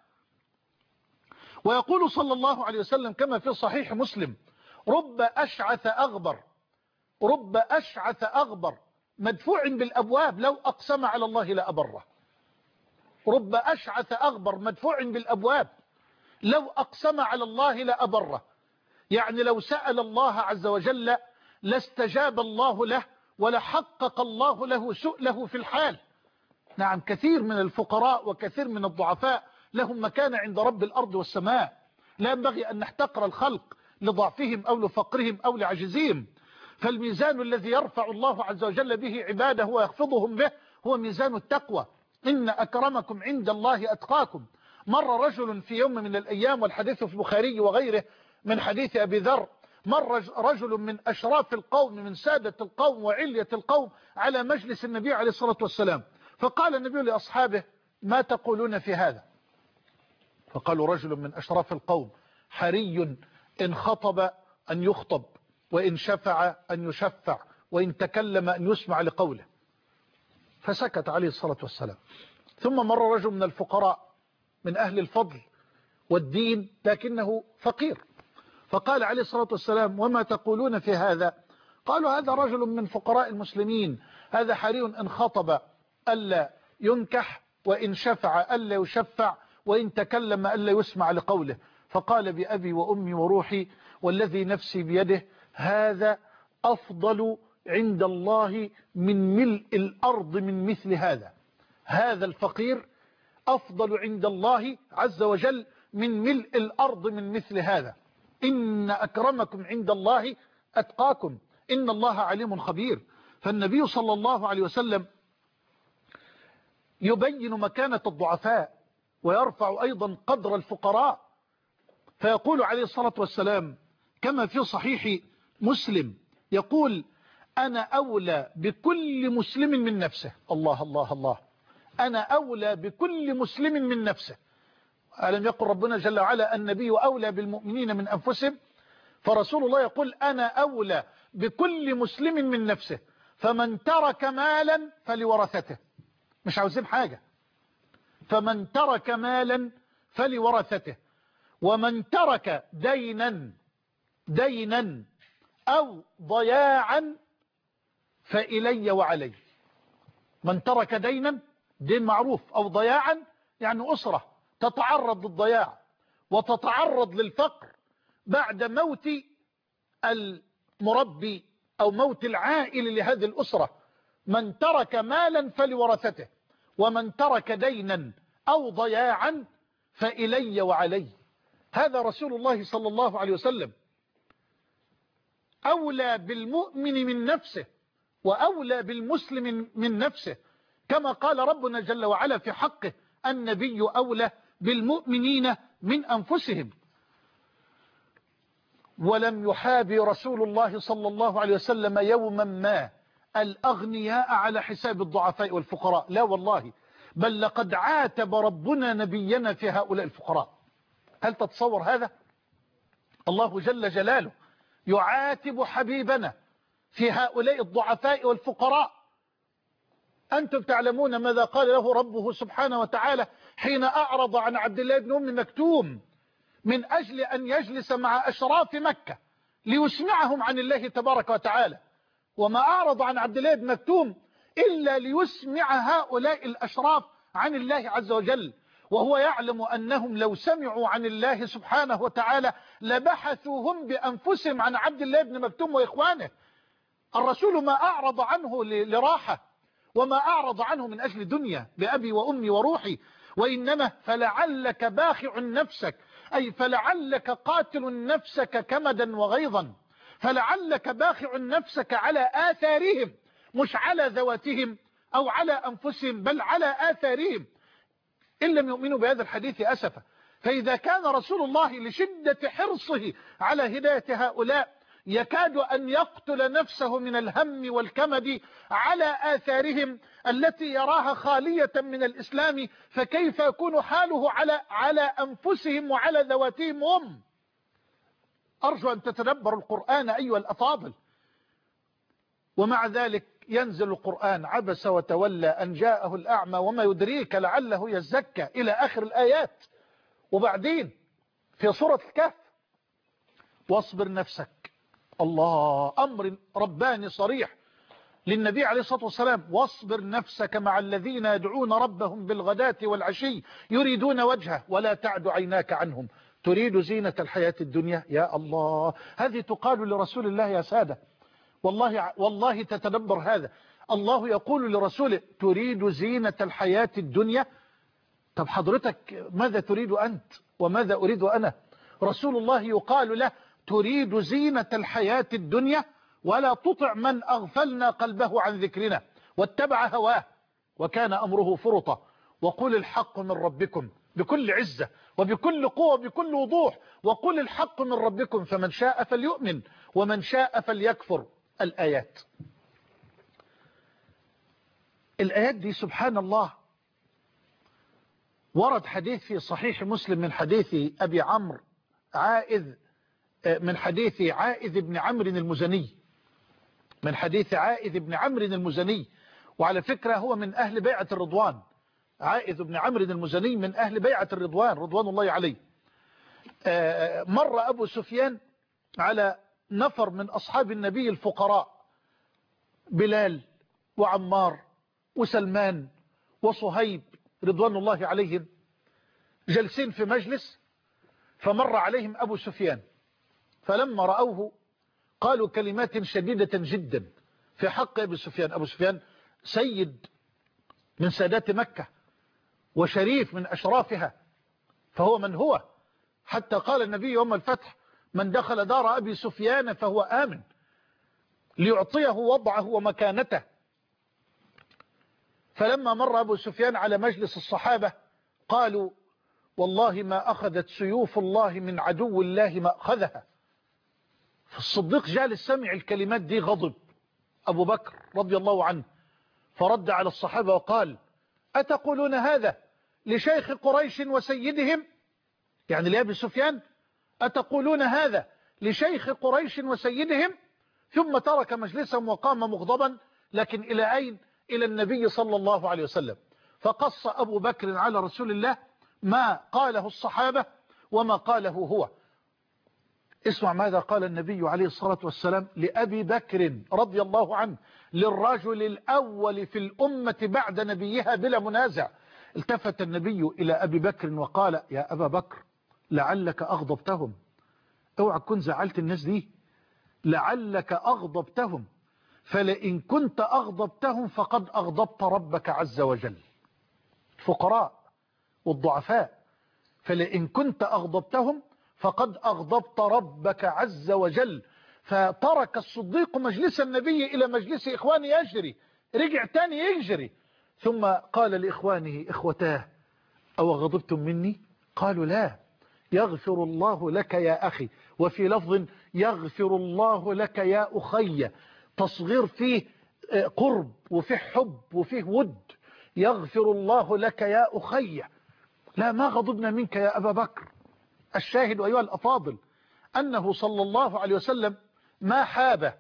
ويقول صلى الله عليه وسلم كما في صحيح مسلم: رب أشعث أغبر رب أشعث أغبر مدفوع بالأبواب لو أقسم على الله لأبره. رب أشعث أغبر مدفوع بالأبواب لو أقسم على الله لأبره، يعني لو سأل الله عز وجل لاستجاب الله له ولحقق الله له سؤله في الحال. نعم، كثير من الفقراء وكثير من الضعفاء لهم مكانة عند رب الأرض والسماء، لا ينبغي أن نحتقر الخلق لضعفهم أو لفقرهم أو لعجزهم. فالميزان الذي يرفع الله عز وجل به عباده ويخفضهم به هو ميزان التقوى. إن أكرمكم عند الله أتقاكم. مر رجل في يوم من الأيام، والحديث في البخاري وغيره من حديث أبي ذر، مر رجل من أشراف القوم من سادة القوم وعلية القوم على مجلس النبي عليه الصلاة والسلام، فقال النبي لأصحابه: ما تقولون في هذا؟ فقالوا: رجل من أشراف القوم حري إن خطب أن يخطب، وإن شفع أن يشفع، وإن تكلم أن يسمع لقوله. فسكت عليه الصلاة والسلام. ثم مر رجل من الفقراء من أهل الفضل والدين لكنه فقير، فقال عليه الصلاة والسلام: وما تقولون في هذا؟ قالوا: هذا رجل من فقراء المسلمين، هذا حري إن خطب ألا ينكح، وإن شفع ألا يشفع، وإن تكلم ألا يسمع لقوله. فقال: بأبي وأمي وروحي والذي نفسي بيده، هذا أفضل عند الله من ملء الأرض من مثل هذا. هذا الفقير أفضل عند الله عز وجل من ملء الأرض من مثل هذا. إن أكرمكم عند الله أتقاكم، إن الله عليم خبير. فالنبي صلى الله عليه وسلم يبين مكانة الضعفاء ويرفع أيضا قدر الفقراء، فيقول عليه الصلاة والسلام كما في صحيح مسلم، يقول: أنا أولى بكل مسلم من نفسه. الله الله الله، أنا أولى بكل مسلم من نفسه. ألم يقل ربنا جل وعلا: النبي أولى بالمؤمنين من أنفسهم؟ فرسول الله يقول: أنا أولى بكل مسلم من نفسه، فمن ترك مالا فلورثته. مش عاوزين حاجة. فمن ترك مالا فلورثته، ومن ترك دينا دينا أو ضياعا فإلي وعلي. من ترك دينا، دين معروف، أو ضياعا يعني أسرة تتعرض للضياع وتتعرض للفقر بعد موت المربي أو موت العائل لهذه الأسرة. من ترك مالا فلورثته، ومن ترك دينا أو ضياعا فإلي وعلي. هذا رسول الله صلى الله عليه وسلم أولى بالمؤمن من نفسه وأولى بالمسلم من نفسه، كما قال ربنا جل وعلا في حقه: النبي أولى بالمؤمنين من أنفسهم. ولم يحابي رسول الله صلى الله عليه وسلم يوما ما الأغنياء على حساب الضعفاء والفقراء، لا والله، بل لقد عاتب ربنا نبينا في هؤلاء الفقراء. هل تتصور هذا؟ الله جل جلاله يعاتب حبيبنا في هؤلاء الضعفاء والفقراء. أنتم تعلمون ماذا قال له ربه سبحانه وتعالى حين أعرض عن عبد الله بن أم مكتوم من أجل أن يجلس مع أشراف مكة ليسمعهم عن الله تبارك وتعالى؟ وما أعرض عن عبد الله بن مكتوم إلا ليسمع هؤلاء الأشراف عن الله عز وجل، وهو يعلم أنهم لو سمعوا عن الله سبحانه وتعالى لبحثوا هم بأنفسهم عن عبد الله بن مكتوم وإخوانه. الرسول ما أعرض عنه لراحة، وما أعرض عنه من أجل دنيا بأبي وأمي وروحي، وإنما فلعلك باخع نفسك، أي فلعلك قاتل نفسك كمدا وغيظا، فلعلك باخع نفسك على آثارهم، مش على ذواتهم أو على أنفسهم، بل على آثارهم، إن لم يؤمنوا بهذا الحديث أسفا. فإذا كان رسول الله لشدة حرصه على هداية هؤلاء يكاد أن يقتل نفسه من الهم والكمد على آثارهم التي يراها خالية من الإسلام، فكيف يكون حاله على على أنفسهم وعلى ذواتهم هم؟ أرجو أن تتدبروا القرآن أيها الأفاضل. ومع ذلك ينزل القرآن: عبس وتولى أن جاءه الأعمى وما يدريك لعله يزكى، إلى آخر الآيات. وبعدين في سورة الكهف: واصبر نفسك. الله، أمر رباني صريح للنبي عليه الصلاة والسلام: واصبر نفسك مع الذين يدعون ربهم بالغداة والعشي يريدون وجهه ولا تعد عيناك عنهم تريد زينة الحياة الدنيا. يا الله، هذه تقال لرسول الله يا سادة، والله والله تتدبر هذا. الله يقول لرسوله: تريد زينة الحياة الدنيا. طب حضرتك ماذا تريد أنت وماذا أريد أنا؟ رسول الله يقال له: تريد زينة الحياة الدنيا، ولا تطع من أغفلنا قلبه عن ذكرنا واتبع هواه وكان أمره فرطا. وقل الحق من ربكم، بكل عزة وبكل قوة وبكل وضوح: وقل الحق من ربكم فمن شاء فليؤمن ومن شاء فليكفر. الآيات الآيات دي سبحان الله ورد حديث في صحيح مسلم من حديث أبي عمرو عائذ من حديث عائذ بن عمرو المزني من حديث عائذ بن عمرو المزني وعلى فكرة هو من أهل بيعة الرضوان. عائذ بن عمرو المزني من أهل بيعة الرضوان رضوان الله عليه. مر أبو سفيان على نفر من أصحاب النبي الفقراء: بلال وعمار وسلمان وصهيب رضوان الله عليهم، جلسين في مجلس، فمر عليهم أبو سفيان، فلما رأوه قالوا كلمات شديدة جدا في حق أبو سفيان. أبو سفيان سيد من سادات مكة وشريف من أشرافها، فهو من هو، حتى قال النبي يوم الفتح: من دخل دار أبي سفيان فهو آمن، ليعطيه وضعه ومكانته. فلما مر أبو سفيان على مجلس الصحابة قالوا: والله ما أخذت سيوف الله من عدو الله ما أخذها. فالصديق جالس سمع الكلمات دي غضب أبو بكر رضي الله عنه، فرد على الصحابة وقال: أتقولون هذا لشيخ قريش وسيدهم؟ يعني لأبي سفيان: أتقولون هذا لشيخ قريش وسيدهم؟ ثم ترك مجلسهم وقام مغضبا، لكن إلى أين؟ إلى النبي صلى الله عليه وسلم. فقص أبو بكر على رسول الله ما قاله الصحابة وما قاله هو. اسمع ماذا قال النبي عليه الصلاة والسلام لأبي بكر رضي الله عنه، للرجل الأول في الأمة بعد نبيها بلا منازع. التفت النبي إلى أبي بكر وقال: يا أبا بكر، لعلك أغضبتهم، اوعى تكون زعلت الناس دي، لعلك أغضبتهم، فلئن كنت أغضبتهم فقد أغضبت ربك عز وجل. الفقراء والضعفاء: فلئن كنت أغضبتهم فقد أغضبت ربك عز وجل. فترك الصديق مجلس النبي إلى مجلس إخوانه يجري، رجع تاني يجري، ثم قال لإخوانه إخوتاه أو غضبتم مني؟ قالوا لا، يغفر الله لك يا أخي، وفي لفظ يغفر الله لك يا أخي، تصغير فيه قرب وفيه حب وفيه ود، يغفر الله لك يا أخي، لا ما غضبنا منك يا أبا بكر. الشاهد أيها الأفاضل أنه صلى الله عليه وسلم ما حاب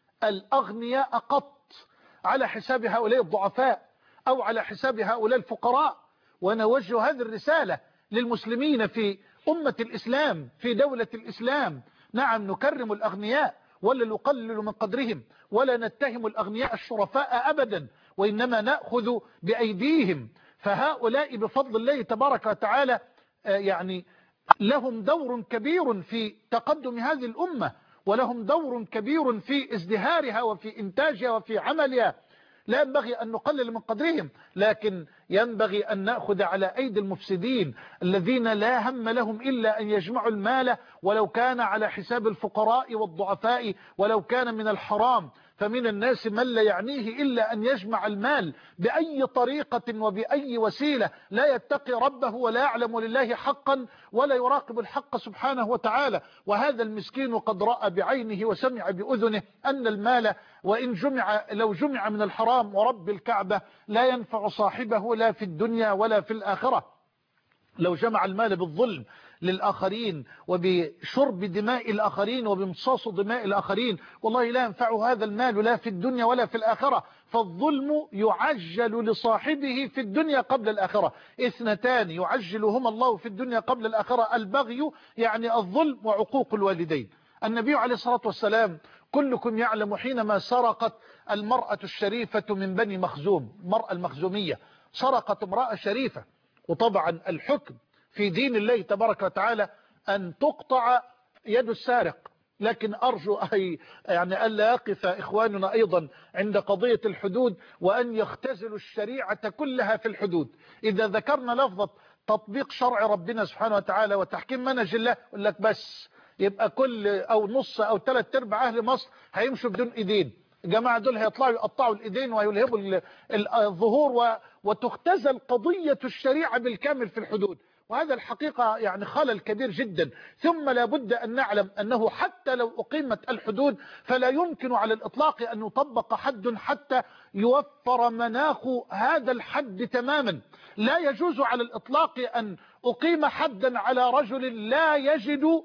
الأغنياء قط على حساب هؤلاء الضعفاء أو على حساب هؤلاء الفقراء. ونوجه هذه الرسالة للمسلمين في أمة الإسلام في دولة الإسلام. نعم نكرم الأغنياء ولا نقلل من قدرهم ولا نتهم الأغنياء الشرفاء أبدا، وإنما نأخذ بأيديهم. فهؤلاء بفضل الله تبارك وتعالى يعني لهم دور كبير في تقدم هذه الأمة، ولهم دور كبير في ازدهارها وفي إنتاجها وفي عملها. لا ينبغي أن نقلل من قدرهم، لكن ينبغي أن نأخذ على أيدي المفسدين الذين لا هم لهم إلا أن يجمعوا المال ولو كان على حساب الفقراء والضعفاء ولو كان من الحرام. فمن الناس من لا يعنيه إلا أن يجمع المال بأي طريقة وبأي وسيلة، لا يتقي ربه ولا يعلم لله حقا ولا يراقب الحق سبحانه وتعالى. وهذا المسكين قد رأى بعينه وسمع بأذنه أن المال وإن جمع لو جمع من الحرام ورب الكعبة لا ينفع صاحبه لا في الدنيا ولا في الآخرة. لو جمع المال بالظلم للآخرين وبشرب دماء الآخرين وبامتصاص دماء الآخرين والله لا ينفع هذا المال لا في الدنيا ولا في الآخرة. فالظلم يعجل لصاحبه في الدنيا قبل الآخرة. اثنتان يعجلهما الله في الدنيا قبل الآخرة: البغي يعني الظلم وعقوق الوالدين. النبي عليه الصلاة والسلام كلكم يعلم حينما سرقت المرأة الشريفة من بني مخزوم، المرأة المخزومية سرقت امرأة شريفة، وطبعا الحكم في دين الله تبارك وتعالى أن تقطع يد السارق. لكن أرجو أي يعني ألا يقف إخواننا أيضا عند قضية الحدود وأن يختزلوا الشريعة كلها في الحدود. إذا ذكرنا لفظة تطبيق شرع ربنا سبحانه وتعالى وتحكيم منهج الله يقول لك بس يبقى كل أو نص أو ثلاث ارباع أهل مصر هيمشوا بدون إيدين. الجماعة دول هيطلعوا يقطعوا الإيدين ويلهبوا الظهور، وتختزل قضية الشريعة بالكامل في الحدود. وهذا الحقيقة يعني خلل كبير جدا. ثم لابد أن نعلم أنه حتى لو أقيمت الحدود فلا يمكن على الإطلاق أن يطبق حد حتى يوفر مناخ هذا الحد تماما. لا يجوز على الإطلاق أن أقيم حدا على رجل لا يجد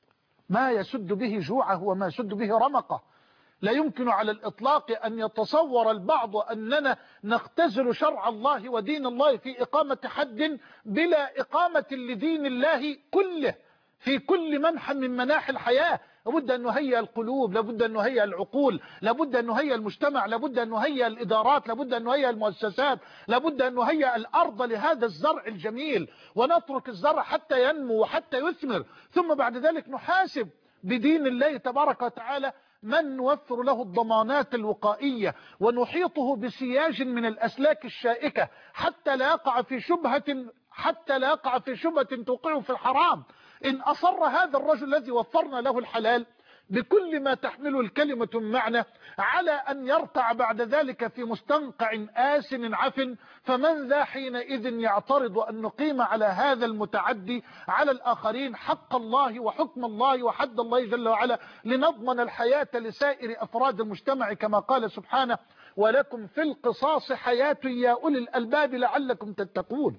ما يسد به جوعه وما يسد به رمقه. لا يمكن على الإطلاق أن يتصور البعض أننا نختزل شرع الله ودين الله في إقامة حد بلا إقامة لدين الله كله في كل منحى من مناحي الحياة. لابد أن نهيئ القلوب، لابد أن نهيئ العقول، لابد أن نهيئ المجتمع، لابد أن نهيئ الإدارات، لابد أن نهيئ المؤسسات، لابد أن نهيئ الأرض لهذا الزرع الجميل، ونترك الزرع حتى ينمو وحتى يثمر، ثم بعد ذلك نحاسب بدين الله تبارك وتعالى من نوفر له الضمانات الوقائية ونحيطه بسياج من الأسلاك الشائكة حتى لا يقع في شبهة حتى لا يقع في شبهة توقعه في الحرام. إن أصر هذا الرجل الذي وفرنا له الحلال بكل ما تحمله الكلمة من معنى على أن يرتع بعد ذلك في مستنقع آسن عفن، فمن ذا حينئذ يعترض أن نقيم على هذا المتعدي على الآخرين حق الله وحكم الله وحد الله جل وعلا لنضمن الحياة لسائر أفراد المجتمع كما قال سبحانه: ولكم في القصاص حياة يا أولي الألباب لعلكم تتقون.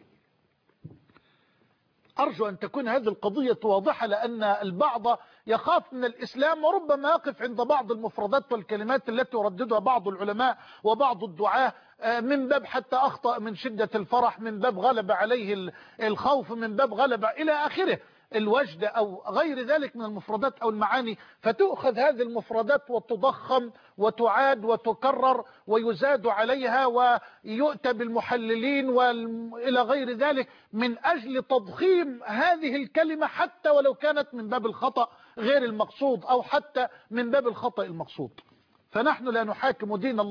أرجو أن تكون هذه القضية واضحة، لأن البعض يخاف من الإسلام وربما يقف عند بعض المفردات والكلمات التي يرددها بعض العلماء وبعض الدعاة من باب حتى أخطأ من شدة الفرح، من باب غلب عليه الخوف، من باب غلب إلى آخره الوجد أو غير ذلك من المفردات أو المعاني. فتؤخذ هذه المفردات وتضخم وتعاد وتكرر ويزاد عليها ويؤتى بالمحللين وإلى غير ذلك من أجل تضخيم هذه الكلمة حتى ولو كانت من باب الخطأ غير المقصود أو حتى من باب الخطأ المقصود. فنحن لا نحاكم دين الله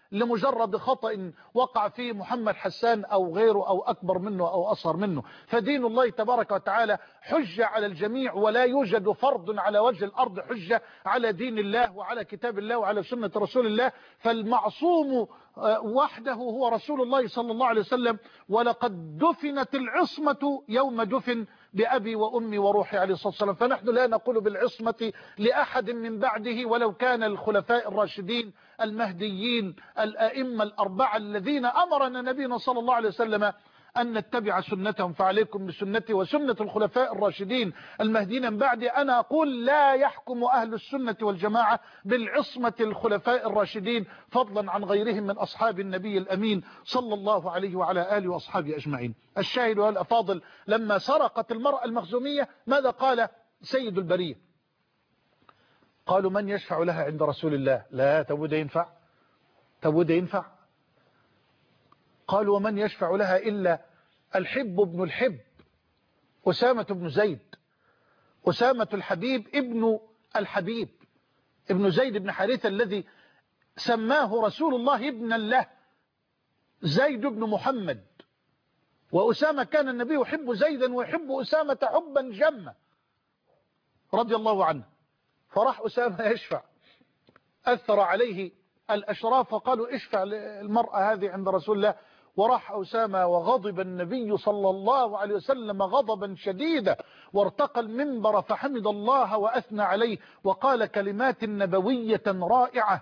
لمجرد خطأ وقع فيه محمد حسان أو غيره أو أكبر منه أو أصغر منه. فدين الله تبارك وتعالى حجة على الجميع، ولا يوجد فرد على وجه الأرض حجة على دين الله وعلى كتاب الله وعلى سنة رسول الله. فالمعصوم وحده هو رسول الله صلى الله عليه وسلم. ولقد دفنت العصمة يوم دفن بأبي وأمي وروحي عليه الصلاة والسلام. فنحن لا نقول بالعصمة لأحد من بعده ولو كان الخلفاء الراشدين المهديين الأئمة الأربعة الذين أمرنا نبينا صلى الله عليه وسلم أن نتبع سنتهم. فعليكم بسنتي وسنة الخلفاء الراشدين المهديين من بعد. أنا أقول لا يحكم أهل السنة والجماعة بالعصمة الخلفاء الراشدين فضلا عن غيرهم من أصحاب النبي الأمين صلى الله عليه وعلى آله وأصحابه أجمعين. الشاهد والأفاضل، لما سرقت المرأة المخزومية ماذا قال سيد البرية؟ قالوا من يشفع لها عند رسول الله؟ لا تبود ينفع تبود ينفع قالوا ومن يشفع لها إلا الحب بن الحب أسامة بن زيد، أسامة الحبيب ابن الحبيب ابن زيد بن حارثة الذي سماه رسول الله ابنا له، زيد بن محمد. وأسامة كان النبي يحب زيدا ويحب أسامة حبا جما رضي الله عنه. فراح أسامة يشفع، أثر عليه الأشراف فقالوا اشفع المرأة هذه عند رسول الله. وراح أسامة وغضب النبي صلى الله عليه وسلم غضبا شديدا، وارتقى المنبر فحمد الله وأثنى عليه وقال كلمات نبوية رائعة.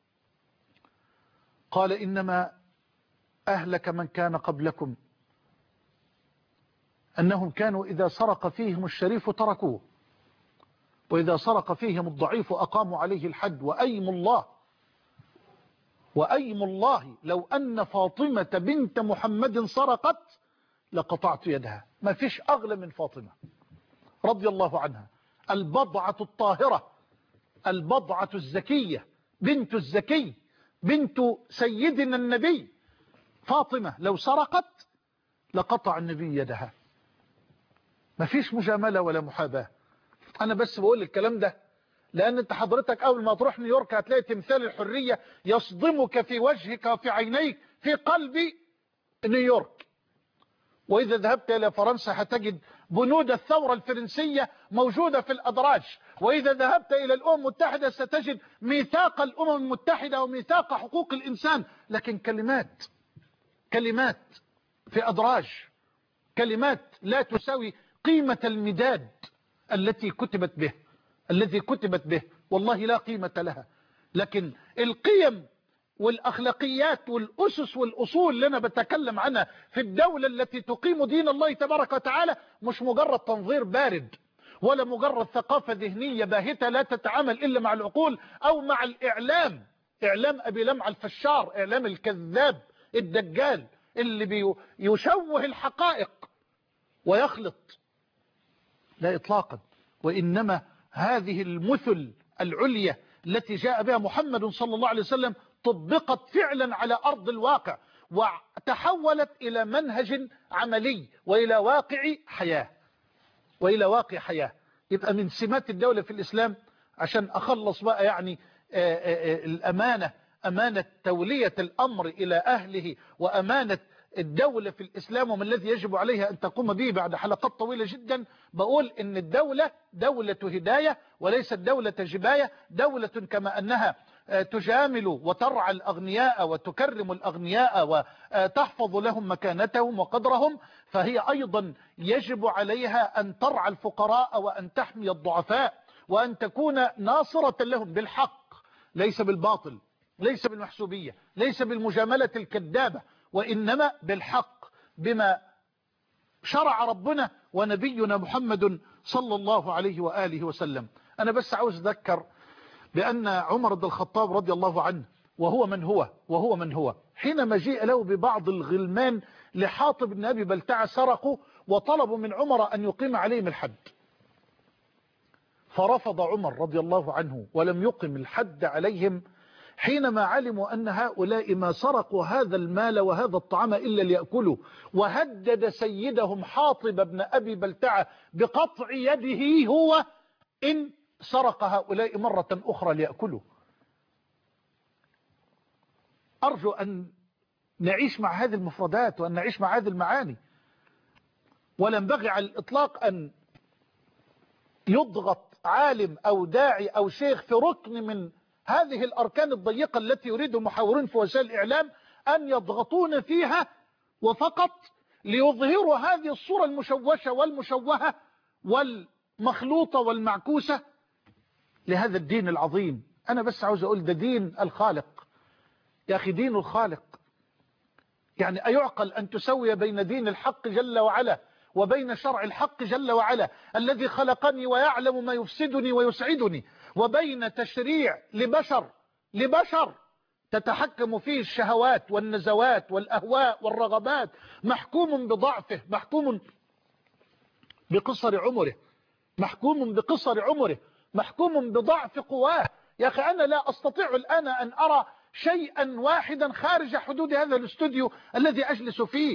قال إنما أهلك من كان قبلكم أنهم كانوا إذا سرق فيهم الشريف تركوه، وإذا سرق فيهم الضعيف أقاموا عليه الحد. وأيم الله وأيم الله لو أن فاطمة بنت محمد سرقت لقطعت يدها. ما فيش أغلى من فاطمة رضي الله عنها، البضعة الطاهرة، البضعة الزكية، بنت الزكي، بنت سيدنا النبي. فاطمة لو سرقت لقطع النبي يدها. ما فيش مجاملة ولا محاباة. أنا بس بقول الكلام ده لأن أنت حضرتك أول ما تروح نيويورك هتلاقي تمثال الحرية يصدمك في وجهك وفي عينيك في قلب نيويورك. وإذا ذهبت إلى فرنسا هتجد بنود الثورة الفرنسية موجودة في الأدراج. وإذا ذهبت إلى الأمم المتحدة ستجد ميثاق الأمم المتحدة وميثاق حقوق الإنسان، لكن كلمات كلمات في أدراج، كلمات لا تساوي قيمة المداد التي كتبت به الذي كتبت به والله لا قيمة لها. لكن القيم والأخلاقيات والأسس والأصول اللي أنا بتكلم عنها في الدولة التي تقيم دين الله تبارك وتعالى مش مجرد تنظير بارد ولا مجرد ثقافة ذهنية باهتة لا تتعامل إلا مع العقول أو مع الإعلام، إعلام أبي لمع الفشار، إعلام الكذاب الدجال اللي بيشوه الحقائق ويخلط. لا إطلاقا. وإنما هذه المثل العليا التي جاء بها محمد صلى الله عليه وسلم طبقت فعلا على أرض الواقع وتحولت إلى منهج عملي وإلى واقع حياة وإلى واقع حياة. يبقى من سمات الدولة في الإسلام، عشان أخلص بقى يعني آآ آآ الأمانة، أمانة تولية الأمر إلى أهله وأمانة الدولة في الإسلام وما الذي يجب عليها أن تقوم به بعد حلقات طويلة جدا. بقول إن الدولة دولة هداية وليست دولة جباية. دولة كما أنها تجامل وترعى الأغنياء وتكرم الأغنياء وتحفظ لهم مكانتهم وقدرهم، فهي أيضا يجب عليها أن ترعى الفقراء وأن تحمي الضعفاء وأن تكون ناصرة لهم بالحق، ليس بالباطل، ليس بالمحسوبية، ليس بالمجاملة الكذابة، وإنما بالحق بما شرع ربنا ونبينا محمد صلى الله عليه وآله وسلم. أنا بس عاوز أذكر بأن عمر بن الخطاب رضي الله عنه وهو من هو وهو من هو حينما جيء له ببعض الغلمان لحاطب بن أبي بلتعة سرقوا وطلبوا من عمر أن يقيم عليهم الحد، فرفض عمر رضي الله عنه ولم يقم الحد عليهم حينما علموا أن هؤلاء ما سرقوا هذا المال وهذا الطعام إلا ليأكلوا، وهدد سيدهم حاطب بن أبي بلتعة بقطع يده هو إن سرق هؤلاء مرة أخرى ليأكلوا. أرجو أن نعيش مع هذه المفردات وأن نعيش مع هذه المعاني. ولا ينبغي على الإطلاق أن يضغط عالم أو داعي أو شيخ في ركن من هذه الأركان الضيقة التي يريد المحاورون في وسائل الإعلام أن يضغطون فيها وفقط ليظهروا هذه الصورة المشوشة والمشوهة والمخلوطة والمعكوسة لهذا الدين العظيم. أنا بس عاوز أقول ده دين الخالق يا أخي، دين الخالق. يعني أيعقل أن تسوي بين دين الحق جل وعلا وبين شرع الحق جل وعلا الذي خلقني ويعلم ما يفسدني ويسعدني، وبين تشريع لبشر لبشر تتحكم فيه الشهوات والنزوات والأهواء والرغبات، محكوم بضعفه، محكوم بقصر عمره، محكوم بقصر عمره، محكوم بضعف قواه. يا أخي أنا لا أستطيع الآن أن أرى شيئا واحدا خارج حدود هذا الاستوديو الذي أجلس فيه،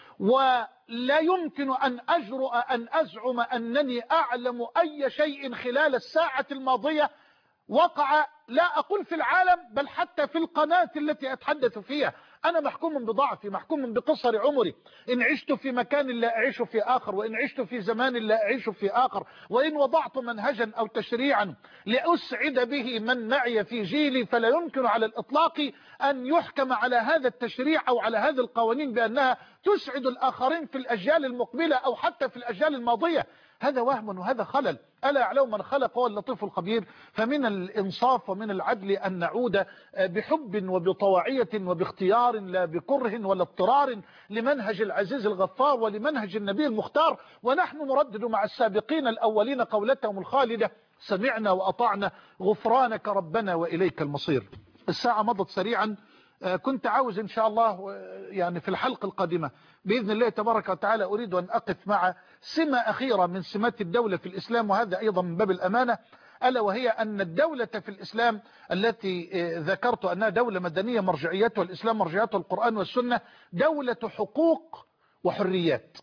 ولا يمكن أن أجرؤ أن أزعم أنني أعلم أي شيء خلال الساعة الماضية وقع، لا أقول في العالم بل حتى في القناة التي أتحدث فيها. أنا محكوم بضعفي، محكوم بقصر عمري. إن عشت في مكان لا أعيش في آخر، وإن عشت في زمان لا أعيش في آخر، وإن وضعت منهجا أو تشريعا لأسعد به من معي في جيلي، فلا يمكن على الإطلاق أن يحكم على هذا التشريع أو على هذه القوانين بأنها تسعد الآخرين في الأجيال المقبلة أو حتى في الأجيال الماضية. هذا وهم وهذا خلل. ألا يعلم من خلق هو اللطيف الخبير. فمن الإنصاف ومن العدل أن نعود بحب وبطواعية وباختيار لا بكره ولا اضطرار لمنهج العزيز الغفار ولمنهج النبي المختار، ونحن نردد مع السابقين الأولين قولتهم الخالدة: سمعنا وأطعنا غفرانك ربنا وإليك المصير. الساعة مضت سريعا. كنت عاوز إن شاء الله يعني في الحلقة القادمة بإذن الله تبارك وتعالى أريد أن أقف مع سمة أخيرة من سمات الدولة في الإسلام، وهذا أيضا من باب الأمانة، ألا وهي أن الدولة في الإسلام التي ذكرت أنها دولة مدنية مرجعيتها الإسلام مرجعيتها القرآن والسنة، دولة حقوق وحريات.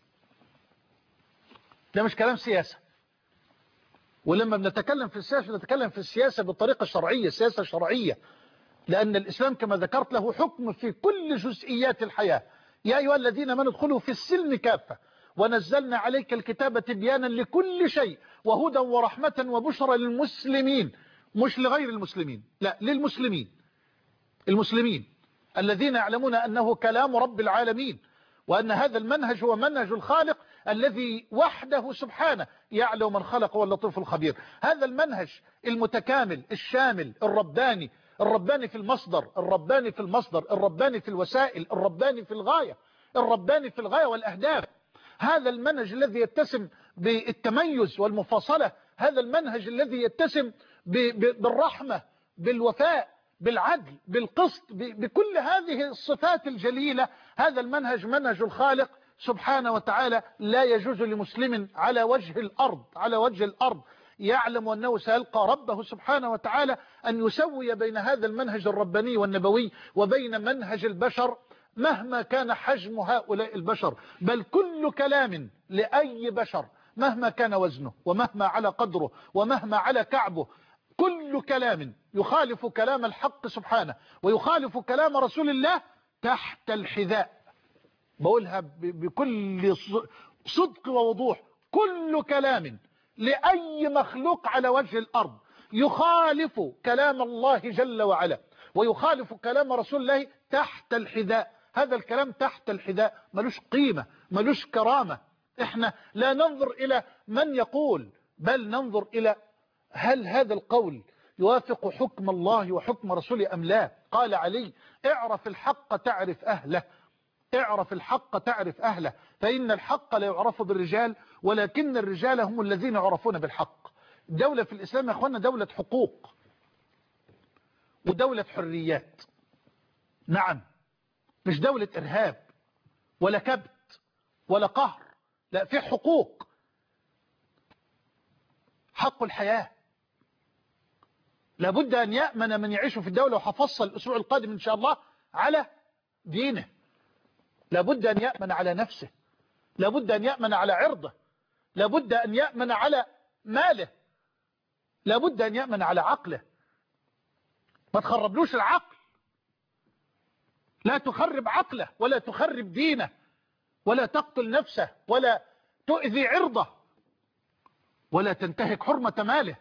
ده مش كلام سياسة. ولما بنتكلم في السياسة نتكلم في السياسة بالطريقة الشرعية، سياسة شرعية، لأن الإسلام كما ذكرت له حكم في كل جزئيات الحياة. يا أيها الذين آمنوا ادخلوا في السلم كافة ونزلنا عليك الكتاب تبيانا لكل شيء وهدى ورحمة وبشرى للمسلمين، مش لغير المسلمين، لا للمسلمين، المسلمين الذين يعلمون أنه كلام رب العالمين، وأن هذا المنهج هو منهج الخالق الذي وحده سبحانه يعلم من خلق هو اللطيف الخبير. هذا المنهج المتكامل الشامل الرباني، الرباني في المصدر، الرباني في المصدر، الرباني في الوسائل، الرباني في الغاية، الرباني في الغاية والأهداف. هذا المنهج الذي يتسم بالتميز والمفاصلة، هذا المنهج الذي يتسم بالرحمة، بالوفاء، بالعدل، بالقسط، بكل هذه الصفات الجليلة. هذا المنهج منهج الخالق سبحانه وتعالى. لا يجوز لمسلم على وجه الأرض على وجه الأرض يعلم أنه سيلقى ربه سبحانه وتعالى أن يسوي بين هذا المنهج الرباني والنبوي وبين منهج البشر مهما كان حجم هؤلاء البشر، بل كل كلام لأي بشر مهما كان وزنه ومهما على قدره ومهما على كعبه، كل كلام يخالف كلام الحق سبحانه ويخالف كلام رسول الله تحت الحذاء. بقولها بكل صدق ووضوح، كل كلام لأي مخلوق على وجه الأرض يخالف كلام الله جل وعلا ويخالف كلام رسول الله تحت الحذاء. هذا الكلام تحت الحذاء ملوش قيمة، ملوش كرامة. احنا لا ننظر إلى من يقول، بل ننظر إلى هل هذا القول يوافق حكم الله وحكم رسوله أم لا. قال علي: اعرف الحق تعرف أهله، اعرف الحق تعرف أهله، فإن الحق لا يعرف بالرجال ولكن الرجال هم الذين يعرفون بالحق. دولة في الإسلام يا أخوانا دولة حقوق ودولة حريات. نعم، مش دولة إرهاب ولا كبت ولا قهر، لا، في حقوق. حق الحياة لابد أن يأمن من يعيش في الدولة، وحفصل الأسبوع القادم إن شاء الله على دينه. لابد أن يأمن على نفسه، لابد أن يأمن على عرضه، لابد أن يأمن على ماله، لابد أن يأمن على عقله. ما تخربلوش العقل، لا تخرب عقله ولا تخرب دينه ولا تقتل نفسه ولا تؤذي عرضه ولا تنتهك حرمة ماله.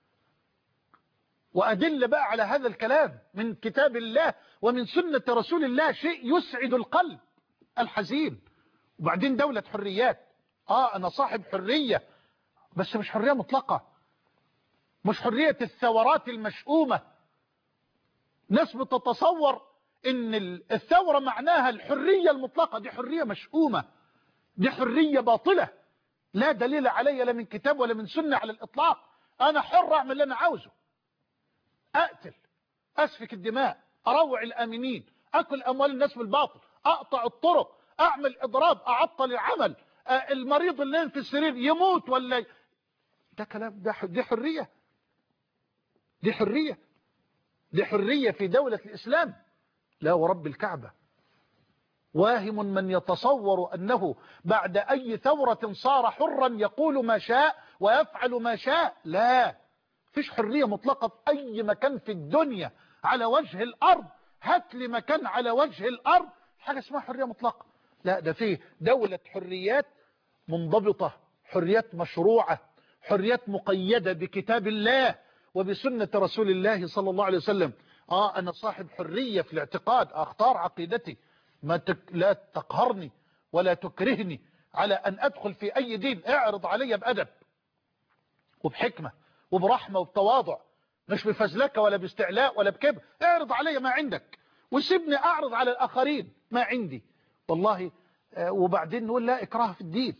وأدل بقى على هذا الكلام من كتاب الله ومن سنة رسول الله، شيء يسعد القلب الحزين. وبعدين دولة حريات، آه أنا صاحب حرية، بس مش حرية مطلقة، مش حرية الثورات المشؤومة. ناس بتتصور ان الثورة معناها الحرية المطلقة، دي حرية مشؤومة، دي حرية باطلة لا دليل علي لا من كتاب ولا من سنة على الإطلاق. أنا حر أعمل اللي أنا عاوزه، أقتل، أسفك الدماء، أروع الآمنين، أكل أموال الناس بالباطل، أقطع الطرق، أعمل إضراب، أعطل العمل، المريض اللي في السرير يموت ولا. ده كلام، ده دي حرية، دي حرية، دي حرية في دولة الإسلام؟ لا ورب الكعبة. واهم من يتصور أنه بعد أي ثورة صار حرا يقول ما شاء ويفعل ما شاء. لا، فيش حرية مطلقة في أي مكان في الدنيا على وجه الأرض. هات لي مكان على وجه الأرض حاجة اسمها حرية مطلقة. لا، ده فيه دولة حريات منضبطة، حريات مشروعة، حريات مقيدة بكتاب الله وبسنة رسول الله صلى الله عليه وسلم. آه أنا صاحب حرية في الاعتقاد، أختار عقيدتي، ما تك... لا تقهرني ولا تكرهني على أن أدخل في أي دين. اعرض علي بأدب وبحكمة وبرحمة وبتواضع، مش بفزلكة ولا باستعلاء ولا بكبر. اعرض علي ما عندك وسيبني أعرض على الآخرين ما عندي والله. آه وبعدين نقول لا إكراه في الدين.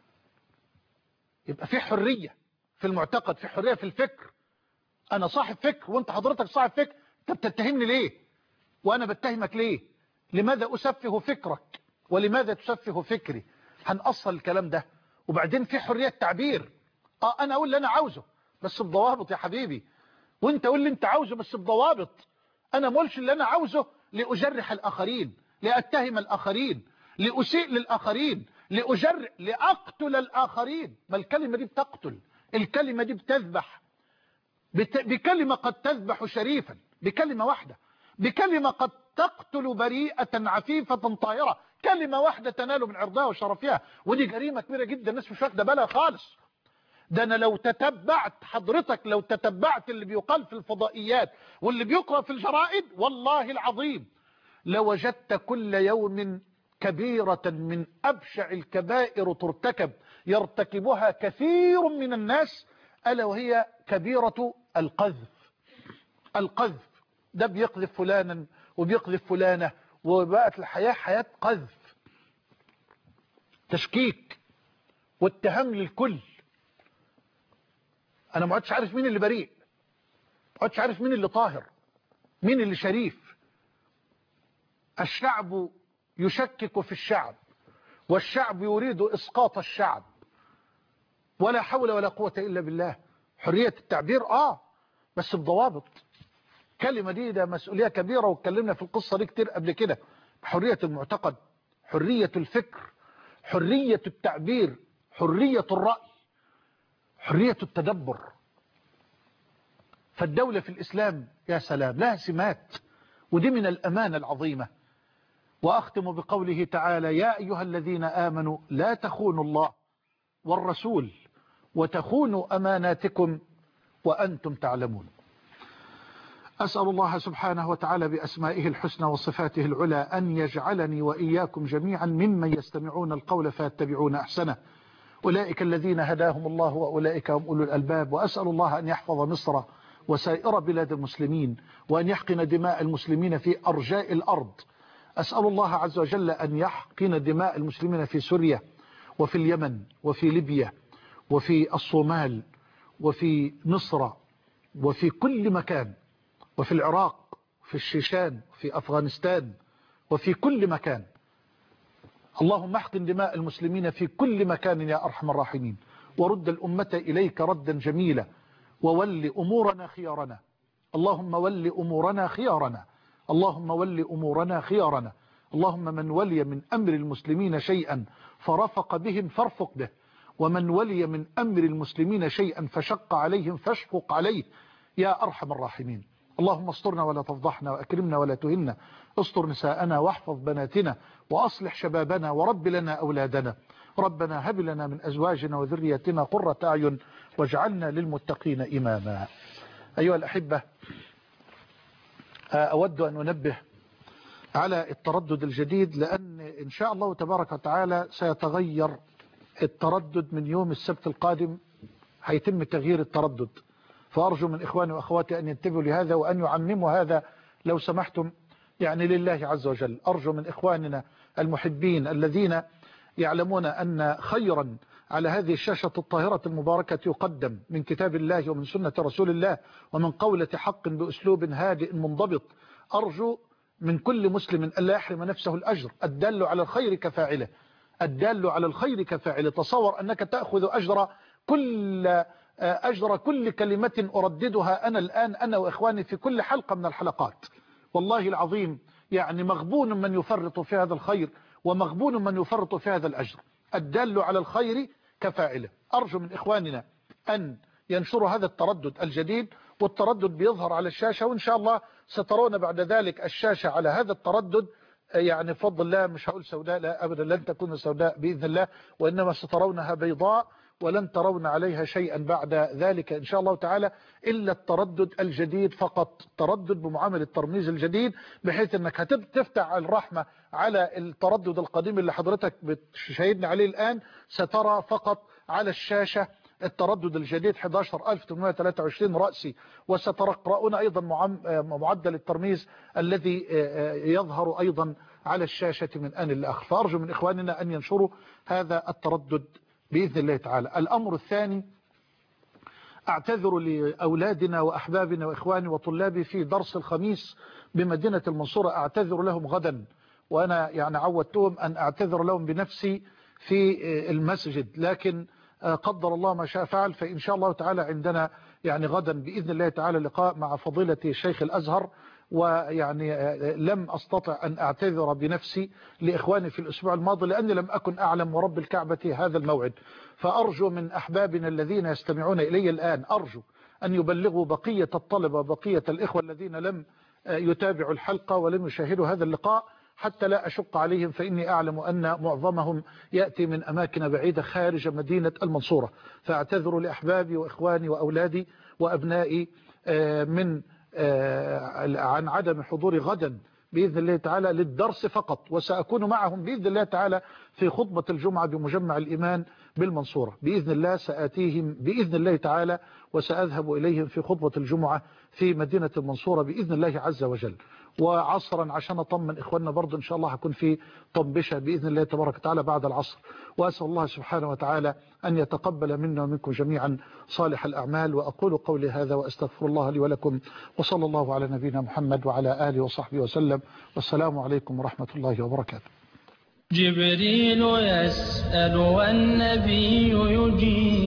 يبقى في حرية في المعتقد، في حرية في الفكر. أنا صاحب فكر وأنت حضرتك صاحب فكر، أنت بتتهمني ليه وأنا بتهمك ليه؟ لماذا أسفه فكرك ولماذا تسفه فكري؟ هنأصل الكلام ده. وبعدين في حرية تعبير. اه انا اقول اللي انا عاوزه بس بضوابط يا حبيبي، وانت قول اللي انت عاوزه بس بضوابط. انا ما اقولش اللي انا عاوزه لأجرح الآخرين، لأتهم الآخرين، لأسيء للآخرين، لأجرح، لأقتل الآخرين. ما الكلمة دي بتقتل، الكلمة دي بتذبح. بت... بكلمة قد تذبح شريفا، بكلمة واحدة، بكلمة قد تقتل بريئة عفيفة طاهرة، كلمة واحدة تنال من عرضها وشرفها. ودي جريمة كبيرة جدا الناس مش واخده بالها خالص. ده انا لو تتبعت حضرتك، لو تتبعت اللي بيقال في الفضائيات واللي بيقرأ في الجرائد والله العظيم لوجدت كل يوم كبيرة من أبشع الكبائر ترتكب يرتكبها كثير من الناس، ألا وهي كبيرة القذف. القذف ده بيقذف فلانا وبيقذف فلانة، وبقت الحياة حياة قذف، تشكيك واتهام للكل. انا ما عدتش عارف مين اللي بريء، ما عدتش عارف مين اللي طاهر، مين اللي شريف. الشعب يشكك في الشعب والشعب يريد اسقاط الشعب، ولا حول ولا قوة الا بالله. حرية التعبير اه بس بضوابط. كلمة دي ده مسؤولية كبيرة، واتكلمنا في القصة دي كتير قبل كده. حرية المعتقد، حرية الفكر، حرية التعبير، حرية الرأي، حرية التدبر. فالدولة في الإسلام يا سلام لها سمات، ودي من الأمانة العظيمة. وأختم بقوله تعالى: يا أيها الذين آمنوا لا تخونوا الله والرسول وتخونوا أماناتكم وأنتم تعلمون. أسأل الله سبحانه وتعالى بأسمائه الحسنى وصفاته العلى أن يجعلني وإياكم جميعا ممن يستمعون القول فيتبعون أحسنه، أولئك الذين هداهم الله وأولئك هم أولو الألباب. وأسأل الله أن يحفظ مصر وسائر بلاد المسلمين، وأن يحقن دماء المسلمين في أرجاء الأرض. أسأل الله عز وجل أن يحقن دماء المسلمين في سوريا وفي اليمن وفي ليبيا وفي الصومال وفي مصر وفي كل مكان، وفي العراق وفي الشيشان وفي أفغانستان وفي كل مكان. اللهم احقن دماء المسلمين في كل مكان يا أرحم الراحمين، ورد الأمة إليك ردا جميلا، وول أمورنا خيارنا. اللهم ول أمورنا خيارنا، اللهم ول أمورنا خيارنا. اللهم من ولي من أمر المسلمين شيئا فرفق بهم فارفق به، ومن ولي من أمر المسلمين شيئا فشق عليهم فاشفق عليه يا أرحم الراحمين. اللهم استرنا ولا تفضحنا وأكرمنا ولا تهنا، استر نساءنا واحفظ بناتنا وأصلح شبابنا ورب لنا أولادنا. ربنا هب لنا من أزواجنا وذريتنا قرة أعين واجعلنا للمتقين إماما. أيها الأحبة، أود أن أنبه على التردد الجديد، لأن إن شاء الله تبارك وتعالى سيتغير التردد من يوم السبت القادم، هيتم تغيير التردد. فأرجو من إخواني وأخواتي أن ينتبهوا لهذا وأن يعمموا هذا لو سمحتم، يعني لله عز وجل. أرجو من إخواننا المحبين الذين يعلمون أن خيرا على هذه الشاشة الطاهرة المباركة يقدم من كتاب الله ومن سنة رسول الله ومن قولة حق بأسلوب هادئ منضبط، أرجو من كل مسلم ألا يحرم نفسه الأجر. الدال على الخير كفاعله، الدال على الخير كفاعله. تصور أنك تأخذ أجر كل أجر كل كلمة أرددها أنا الآن أنا وإخواني في كل حلقة من الحلقات. والله العظيم يعني مغبون من يفرط في هذا الخير ومغبون من يفرط في هذا الأجر. الدال على الخير كفاعله. أرجو من إخواننا أن ينشروا هذا التردد الجديد، والتردد بيظهر على الشاشة، وإن شاء الله سترون بعد ذلك الشاشة على هذا التردد، يعني بفضل الله مش هقول سوداء، لا أبدا، لن تكون سوداء بإذن الله، وإنما سترونها بيضاء ولن ترون عليها شيئا بعد ذلك إن شاء الله تعالى إلا التردد الجديد فقط، تردد بمعامل الترميز الجديد، بحيث أنك هتفتح الرحمة على التردد القديم اللي حضرتك بتشاهدنا عليه الآن، سترى فقط على الشاشة التردد الجديد أحد عشر ألف وثمانمائة وثلاثة وعشرين رأسي، وستقرؤون أيضا معدل الترميز الذي يظهر أيضا على الشاشة من آن لآخر. فأرجو من إخواننا أن ينشروا هذا التردد بإذن الله تعالى. الأمر الثاني، أعتذر لأولادنا وأحبابنا وإخواني وطلابي في درس الخميس بمدينة المنصورة، أعتذر لهم غدا، وأنا يعني عودتهم أن أعتذر لهم بنفسي في المسجد، لكن قدر الله ما شاء فعل. فإن شاء الله تعالى عندنا يعني غدا بإذن الله تعالى لقاء مع فضيلة الشيخ الأزهر، ويعني لم أستطع أن أعتذر بنفسي لإخواني في الأسبوع الماضي لأني لم أكن أعلم ورب الكعبة هذا الموعد. فأرجو من أحبابنا الذين يستمعون إلي الآن، أرجو أن يبلغوا بقية الطلبة بقية الإخوة الذين لم يتابعوا الحلقة ولم يشاهدوا هذا اللقاء حتى لا أشق عليهم، فإني أعلم أن معظمهم يأتي من أماكن بعيدة خارج مدينة المنصورة. فأعتذر لأحبابي وإخواني وأولادي وأبنائي من عن عدم حضوري غدا بإذن الله تعالى للدرس فقط، وسأكون معهم بإذن الله تعالى في خطبة الجمعة بمجمع الإيمان بالمنصورة بإذن الله. سآتيهم بإذن الله تعالى وسأذهب إليهم في خطبة الجمعة في مدينة المنصورة بإذن الله عز وجل. وعصرا عشان أطمن إخواننا برضو إن شاء الله هكون في طنبشة بإذن الله تبارك وتعالى بعد العصر. وأسأل الله سبحانه وتعالى أن يتقبل منا ومنكم جميعا صالح الأعمال. وأقول قولي هذا وأستغفر الله لي ولكم، وصلى الله على نبينا محمد وعلى آله وصحبه وسلم، والسلام عليكم ورحمة الله وبركاته. جبريل يسأل والنبي يجيب